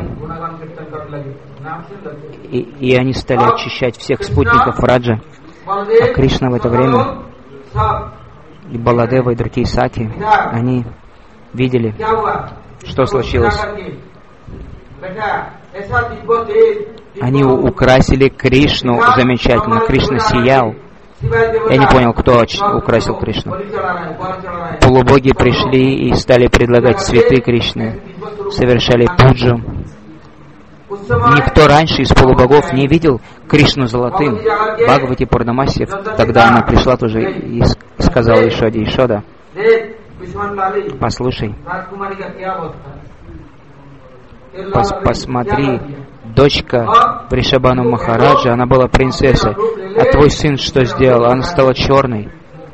и, и они стали очищать всех спутников Раджа. А Кришна в это время, и Баладева, и другие саки, они видели, что случилось. Они украсили Кришну замечательно. Кришна сиял. Я не понял, кто украсил Кришну. Полубоги пришли и стали предлагать цветы Кришны, совершали пуджу. Никто раньше из полубогов не видел Кришну золотым. Бхагавати Пурнамаси, тогда она пришла тоже и сказала Ишоде: Ишода, послушай, пос посмотри, дочка Вришабану Махараджа, она была принцессой, а твой сын что сделал? Она стала черной.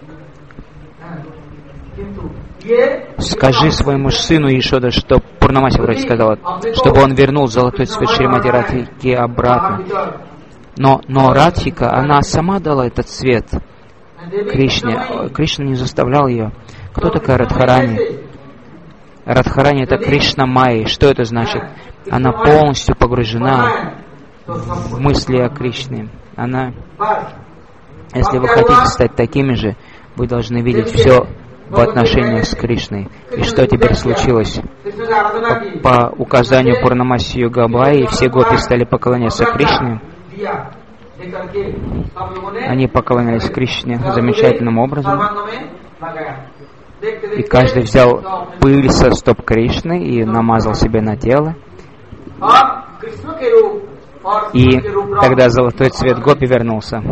Скажи своему сыну Ишода, что Пурнамаси вроде сказала, чтобы он вернул золотой цвет Шримати Радхики обратно. Но, но Радхика, она сама дала этот цвет Кришне. Кришна не заставлял ее. Кто такая Радхарани? Радхарани — это Кришна Майи. Что это значит? Она полностью погружена в мысли о Кришне. Она, если вы хотите стать такими же, вы должны видеть все в отношении с Кришной. И что теперь случилось? По, по указанию Пурнамаси Югабаи все гопи стали поклоняться Кришне. Они поклонялись Кришне замечательным образом. И каждый взял пыль со стоп Кришны и намазал себе на тело. И тогда золотой цвет гопи вернулся.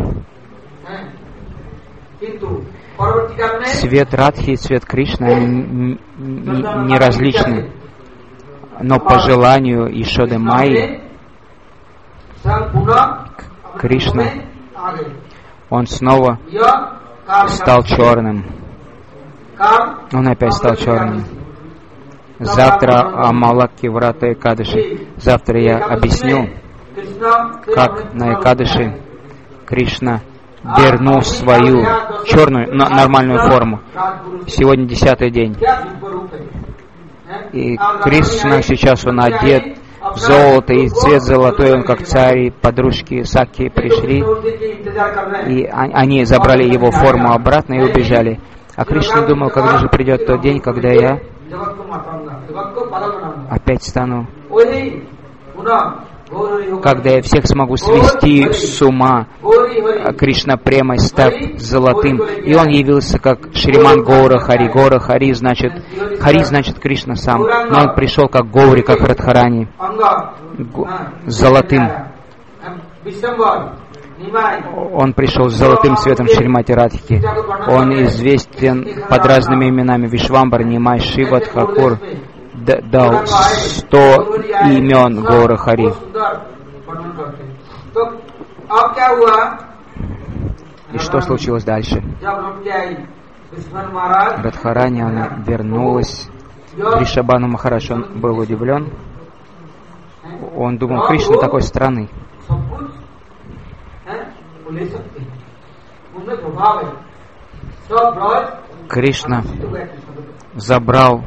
Цвет Радхи и цвет Кришны, они не различны. Но по желанию Ишоды Майи, Кришна, он снова стал черным. Он опять стал черным. Завтра Амалаки Врата Экадыши. Завтра я объясню, как на Экадыши Кришна вернул свою черную, нормальную форму. Сегодня десятый день. И Кришна сейчас он одет в золото, и цвет золотой, он как царь, и подружки Саки пришли, и они забрали его форму обратно и убежали. А Кришна думал, когда же придет тот день, когда я опять стану, когда я всех смогу свести с ума, Кришна премой став золотым. И он явился как Шриман Гаура Хари. Гаура Хари значит, Хари значит Кришна сам. Но он пришел как Гаури, как Радхарани, золотым. Он пришел с золотым цветом Шримати Радхики. Он известен под разными именами. Вишвамбар, Нимай, Шива, Тхакур дал сто имен Гаура Хари. И что случилось дальше? Радхарани, она вернулась. Вришабхану Махарадж, он был удивлен. Он думал, Кришна такой странный. Кришна забрал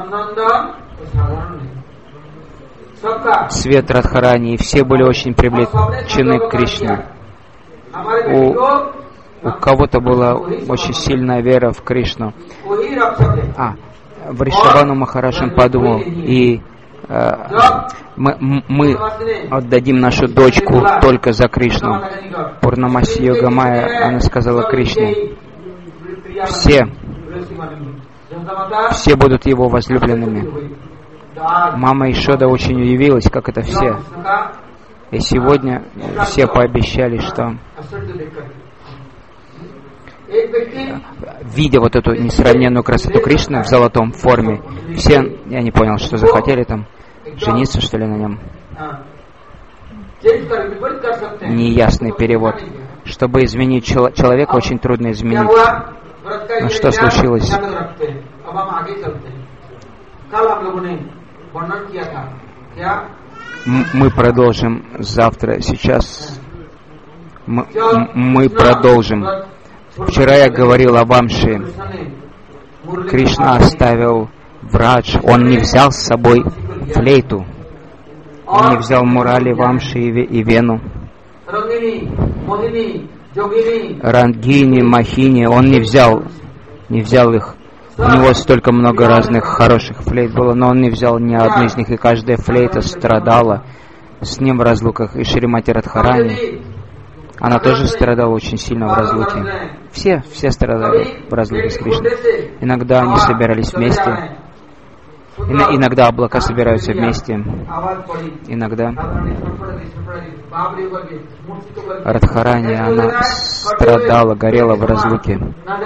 цвет Радхарани, и все были очень привлечены к Кришне. У, у кого-то была очень сильная вера в Кришну. А, Вришабхану Махарадж он подумал, и э, мы, мы отдадим нашу дочку только за Кришну. Пурнамаси Йогамая, она сказала Кришне, все, все будут его возлюбленными. Мама Ишода очень удивилась, как это все. И сегодня все пообещали, что, видя вот эту несравненную красоту Кришны в золотом форме, все, я не понял, что захотели там, жениться, что ли, на нем. Неясный перевод. Чтобы изменить чел- человека, очень трудно изменить. Но что случилось? М- мы продолжим завтра. Сейчас м- м- мы продолжим. Вчера я говорил об Амши. Кришна оставил Врадж. Он не взял с собой флейту. Он не взял Мурали, Вамши и Вену. Рангини, Махини, он не взял, не взял их. У него столько много разных хороших флейт было, но он не взял ни одну из них, и каждая флейта страдала с ним в разлуках. И Шримати Радхарани, она тоже страдала очень сильно в разлуке. Все, все страдали в разлуке с Кришной. Иногда они собирались вместе. Иногда облака собираются вместе. Иногда Радхарани, она страдала, горела в разлуке.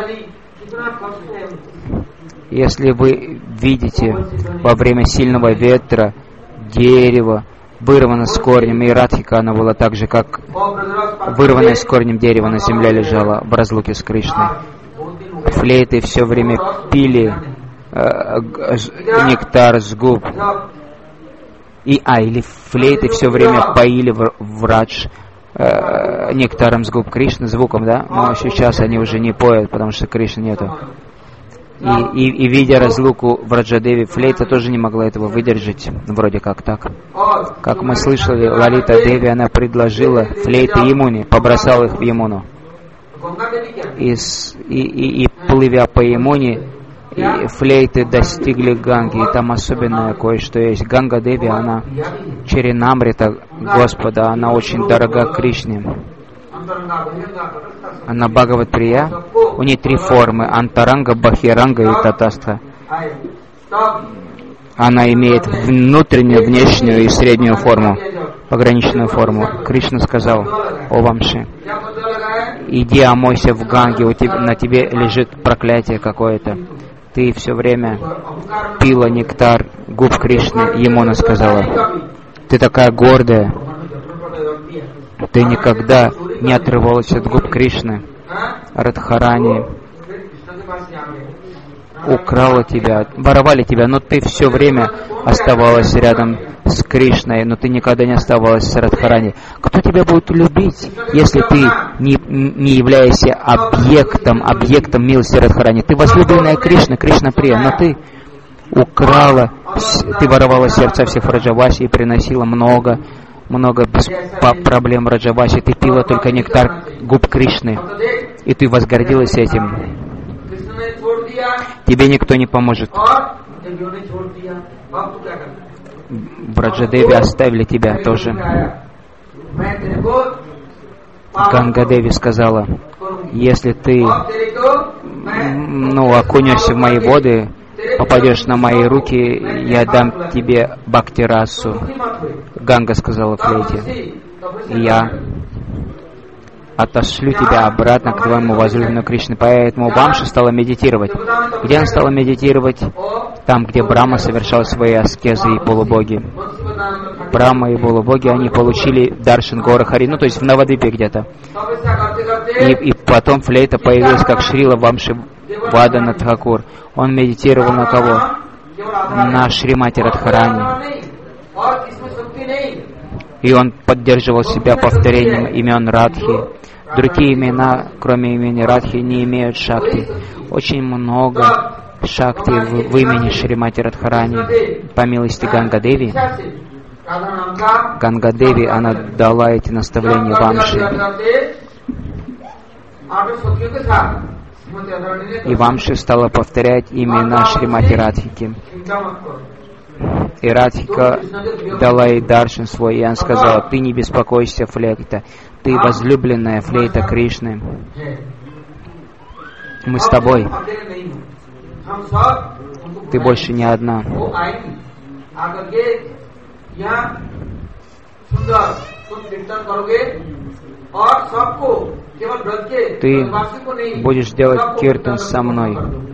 Если вы видите во время сильного ветра дерево вырвано с корнем, и Радхика, она была так же, как вырванное с корнем дерево на земле лежала в разлуке с Кришной. Флейты все время пили нектар с губ. И, а, или флейты все время поили Врадж э, нектаром с губ Кришны, звуком, да? Но сейчас они уже не поют, потому что Кришны нету. И, и, и видя разлуку Враджадеви, флейта тоже не могла этого выдержать, вроде как так. Как мы слышали, Лалита Деви, она предложила флейты Ямуне, побросала их в Ямуну. И, и, и, и плывя по Ямуне, и флейты достигли Ганги, и там особенное кое-что есть. Ганга Деви, она Чаринамрита Господа, она очень дорога Кришне. Она Бхагават Прия, у нее три формы: Антаранга, Бахиранга и Татастха. Она имеет внутреннюю, внешнюю и среднюю форму, пограничную форму. Кришна сказал: о Вамши, иди омойся в Ганге, у тебя, на тебе лежит проклятие какое-то. Ты все время пила нектар губ Кришны. Ямуна сказала: ты такая гордая, ты никогда не отрывалась от губ Кришны. Радхарани украла тебя, воровали тебя, но ты все время оставалась рядом с Кришной, но ты никогда не оставалась с Радхарани. Кто тебя будет любить, если ты не, не являешься объектом, объектом милости Радхарани? Ты возлюбленная Кришна, Кришна Прия, но ты украла, ты воровала сердца всех Раджаваси и приносила много, много проблем Раджаваси. Ты пила только нектар губ Кришны, и ты возгордилась этим. Тебе никто не поможет. Браджадеви оставили тебя тоже. Ганга-деви сказала: если ты ну, окунешься в мои воды, попадешь на мои руки, я дам тебе бхакти-расу. Ганга сказала флейте: я отошлю тебя обратно к твоему возлюбленному Кришне. Поэтому Вамша стала медитировать. Где она стала медитировать? Там, где Брахма совершал свои аскезы и полубоги. Брахма и полубоги, они получили даршан Гора Хари, ну то есть в Навадвипе где-то. И, и потом флейта появилась как Шрила Вамши Вадана Тхакур. Он медитировал на кого? На Шримати Радхарани. И он поддерживал себя повторением имен Радхи. Другие имена, кроме имени Радхи, не имеют шакти. Очень много шакти в, в имени Шримати Радхарани. По милости Ганга-деви, Ганга-деви, она дала эти наставления Вамши. И Вамши стала повторять имена Шримати Радхики. И Радхика дала ей даршан свой, и она сказала: ты не беспокойся, флейта, ты возлюбленная флейта Кришны. Мы с тобой. Ты больше не одна. Ты будешь делать киртан со мной.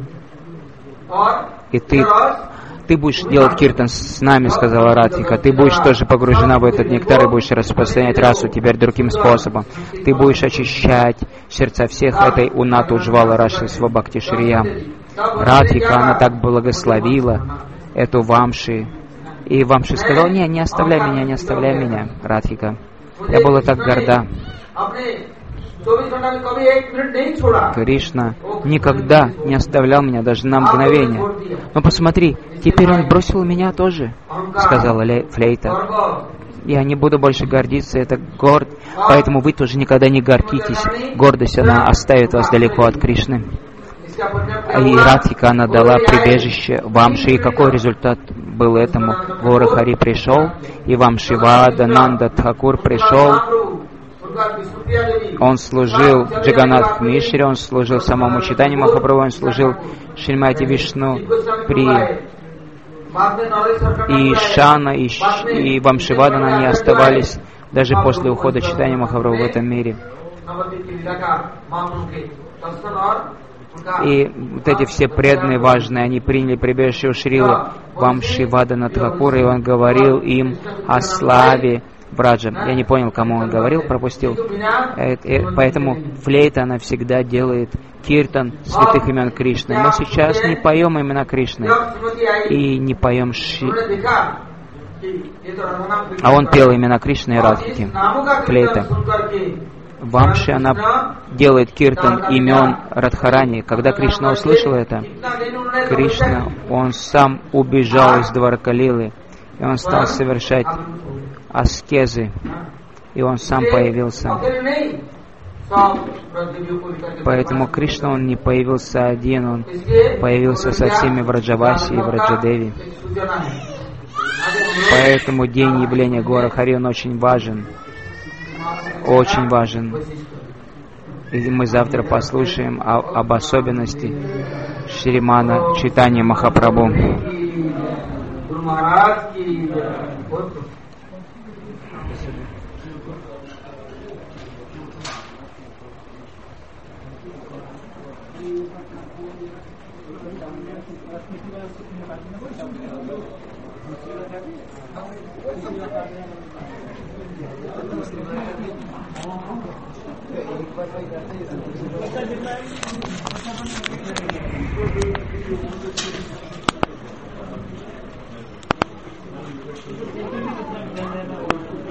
И ты... Ты будешь делать киртан с нами, сказала Радхика. Ты будешь тоже погружена в этот нектар и будешь распространять расу теперь другим способом. Ты будешь очищать сердца всех этой унату джвала раши свабхакти шрия. Радхика, она так благословила эту Вамши. И Вамши сказал: не, не оставляй меня, не оставляй меня, Радхика. Я была так горда. Кришна никогда не оставлял меня даже на мгновение. Но посмотри, теперь он бросил меня тоже, сказала флейта. Я не буду больше гордиться, это горд. Поэтому вы тоже никогда не гордитесь. Гордость, она оставит вас далеко от Кришны. И Радхика, она дала прибежище Вамши. И какой результат был этому? Гора Хари пришел, и Вамши Вадананда Тхакур пришел. Он служил Джаганнатх Мишре, он служил самому Чайтанья Махапрабху, он служил Шримати Вишну Прии. И Шана, и, и Вамшивадана, они оставались даже после ухода Чайтанья Махапрабху в этом мире. И вот эти все преданные, важные, они приняли прибежище у Шрилы Вамшивадана Тхакура, и он говорил им о славе Браджа. Я не понял, кому он говорил, пропустил. Поэтому флейта, она всегда делает киртан святых имен Кришны. Мы сейчас не поем имена Кришны и не поем Ши. А он пел имена Кришны и Радхики. Флейта. Вамши, она делает киртан имен Радхарани. Когда Кришна услышал это, Кришна, он сам убежал из Дваркалилы, и он стал совершать аскезы, и он сам появился. Поэтому Кришна, он не появился один, он появился со всеми Враджаваси и Враджадеви. Поэтому день явления Гора Хари, он очень важен. Очень важен. И мы завтра послушаем о, об особенности Шримана Чайтанья Махапрабху. Thank you. не, не, не.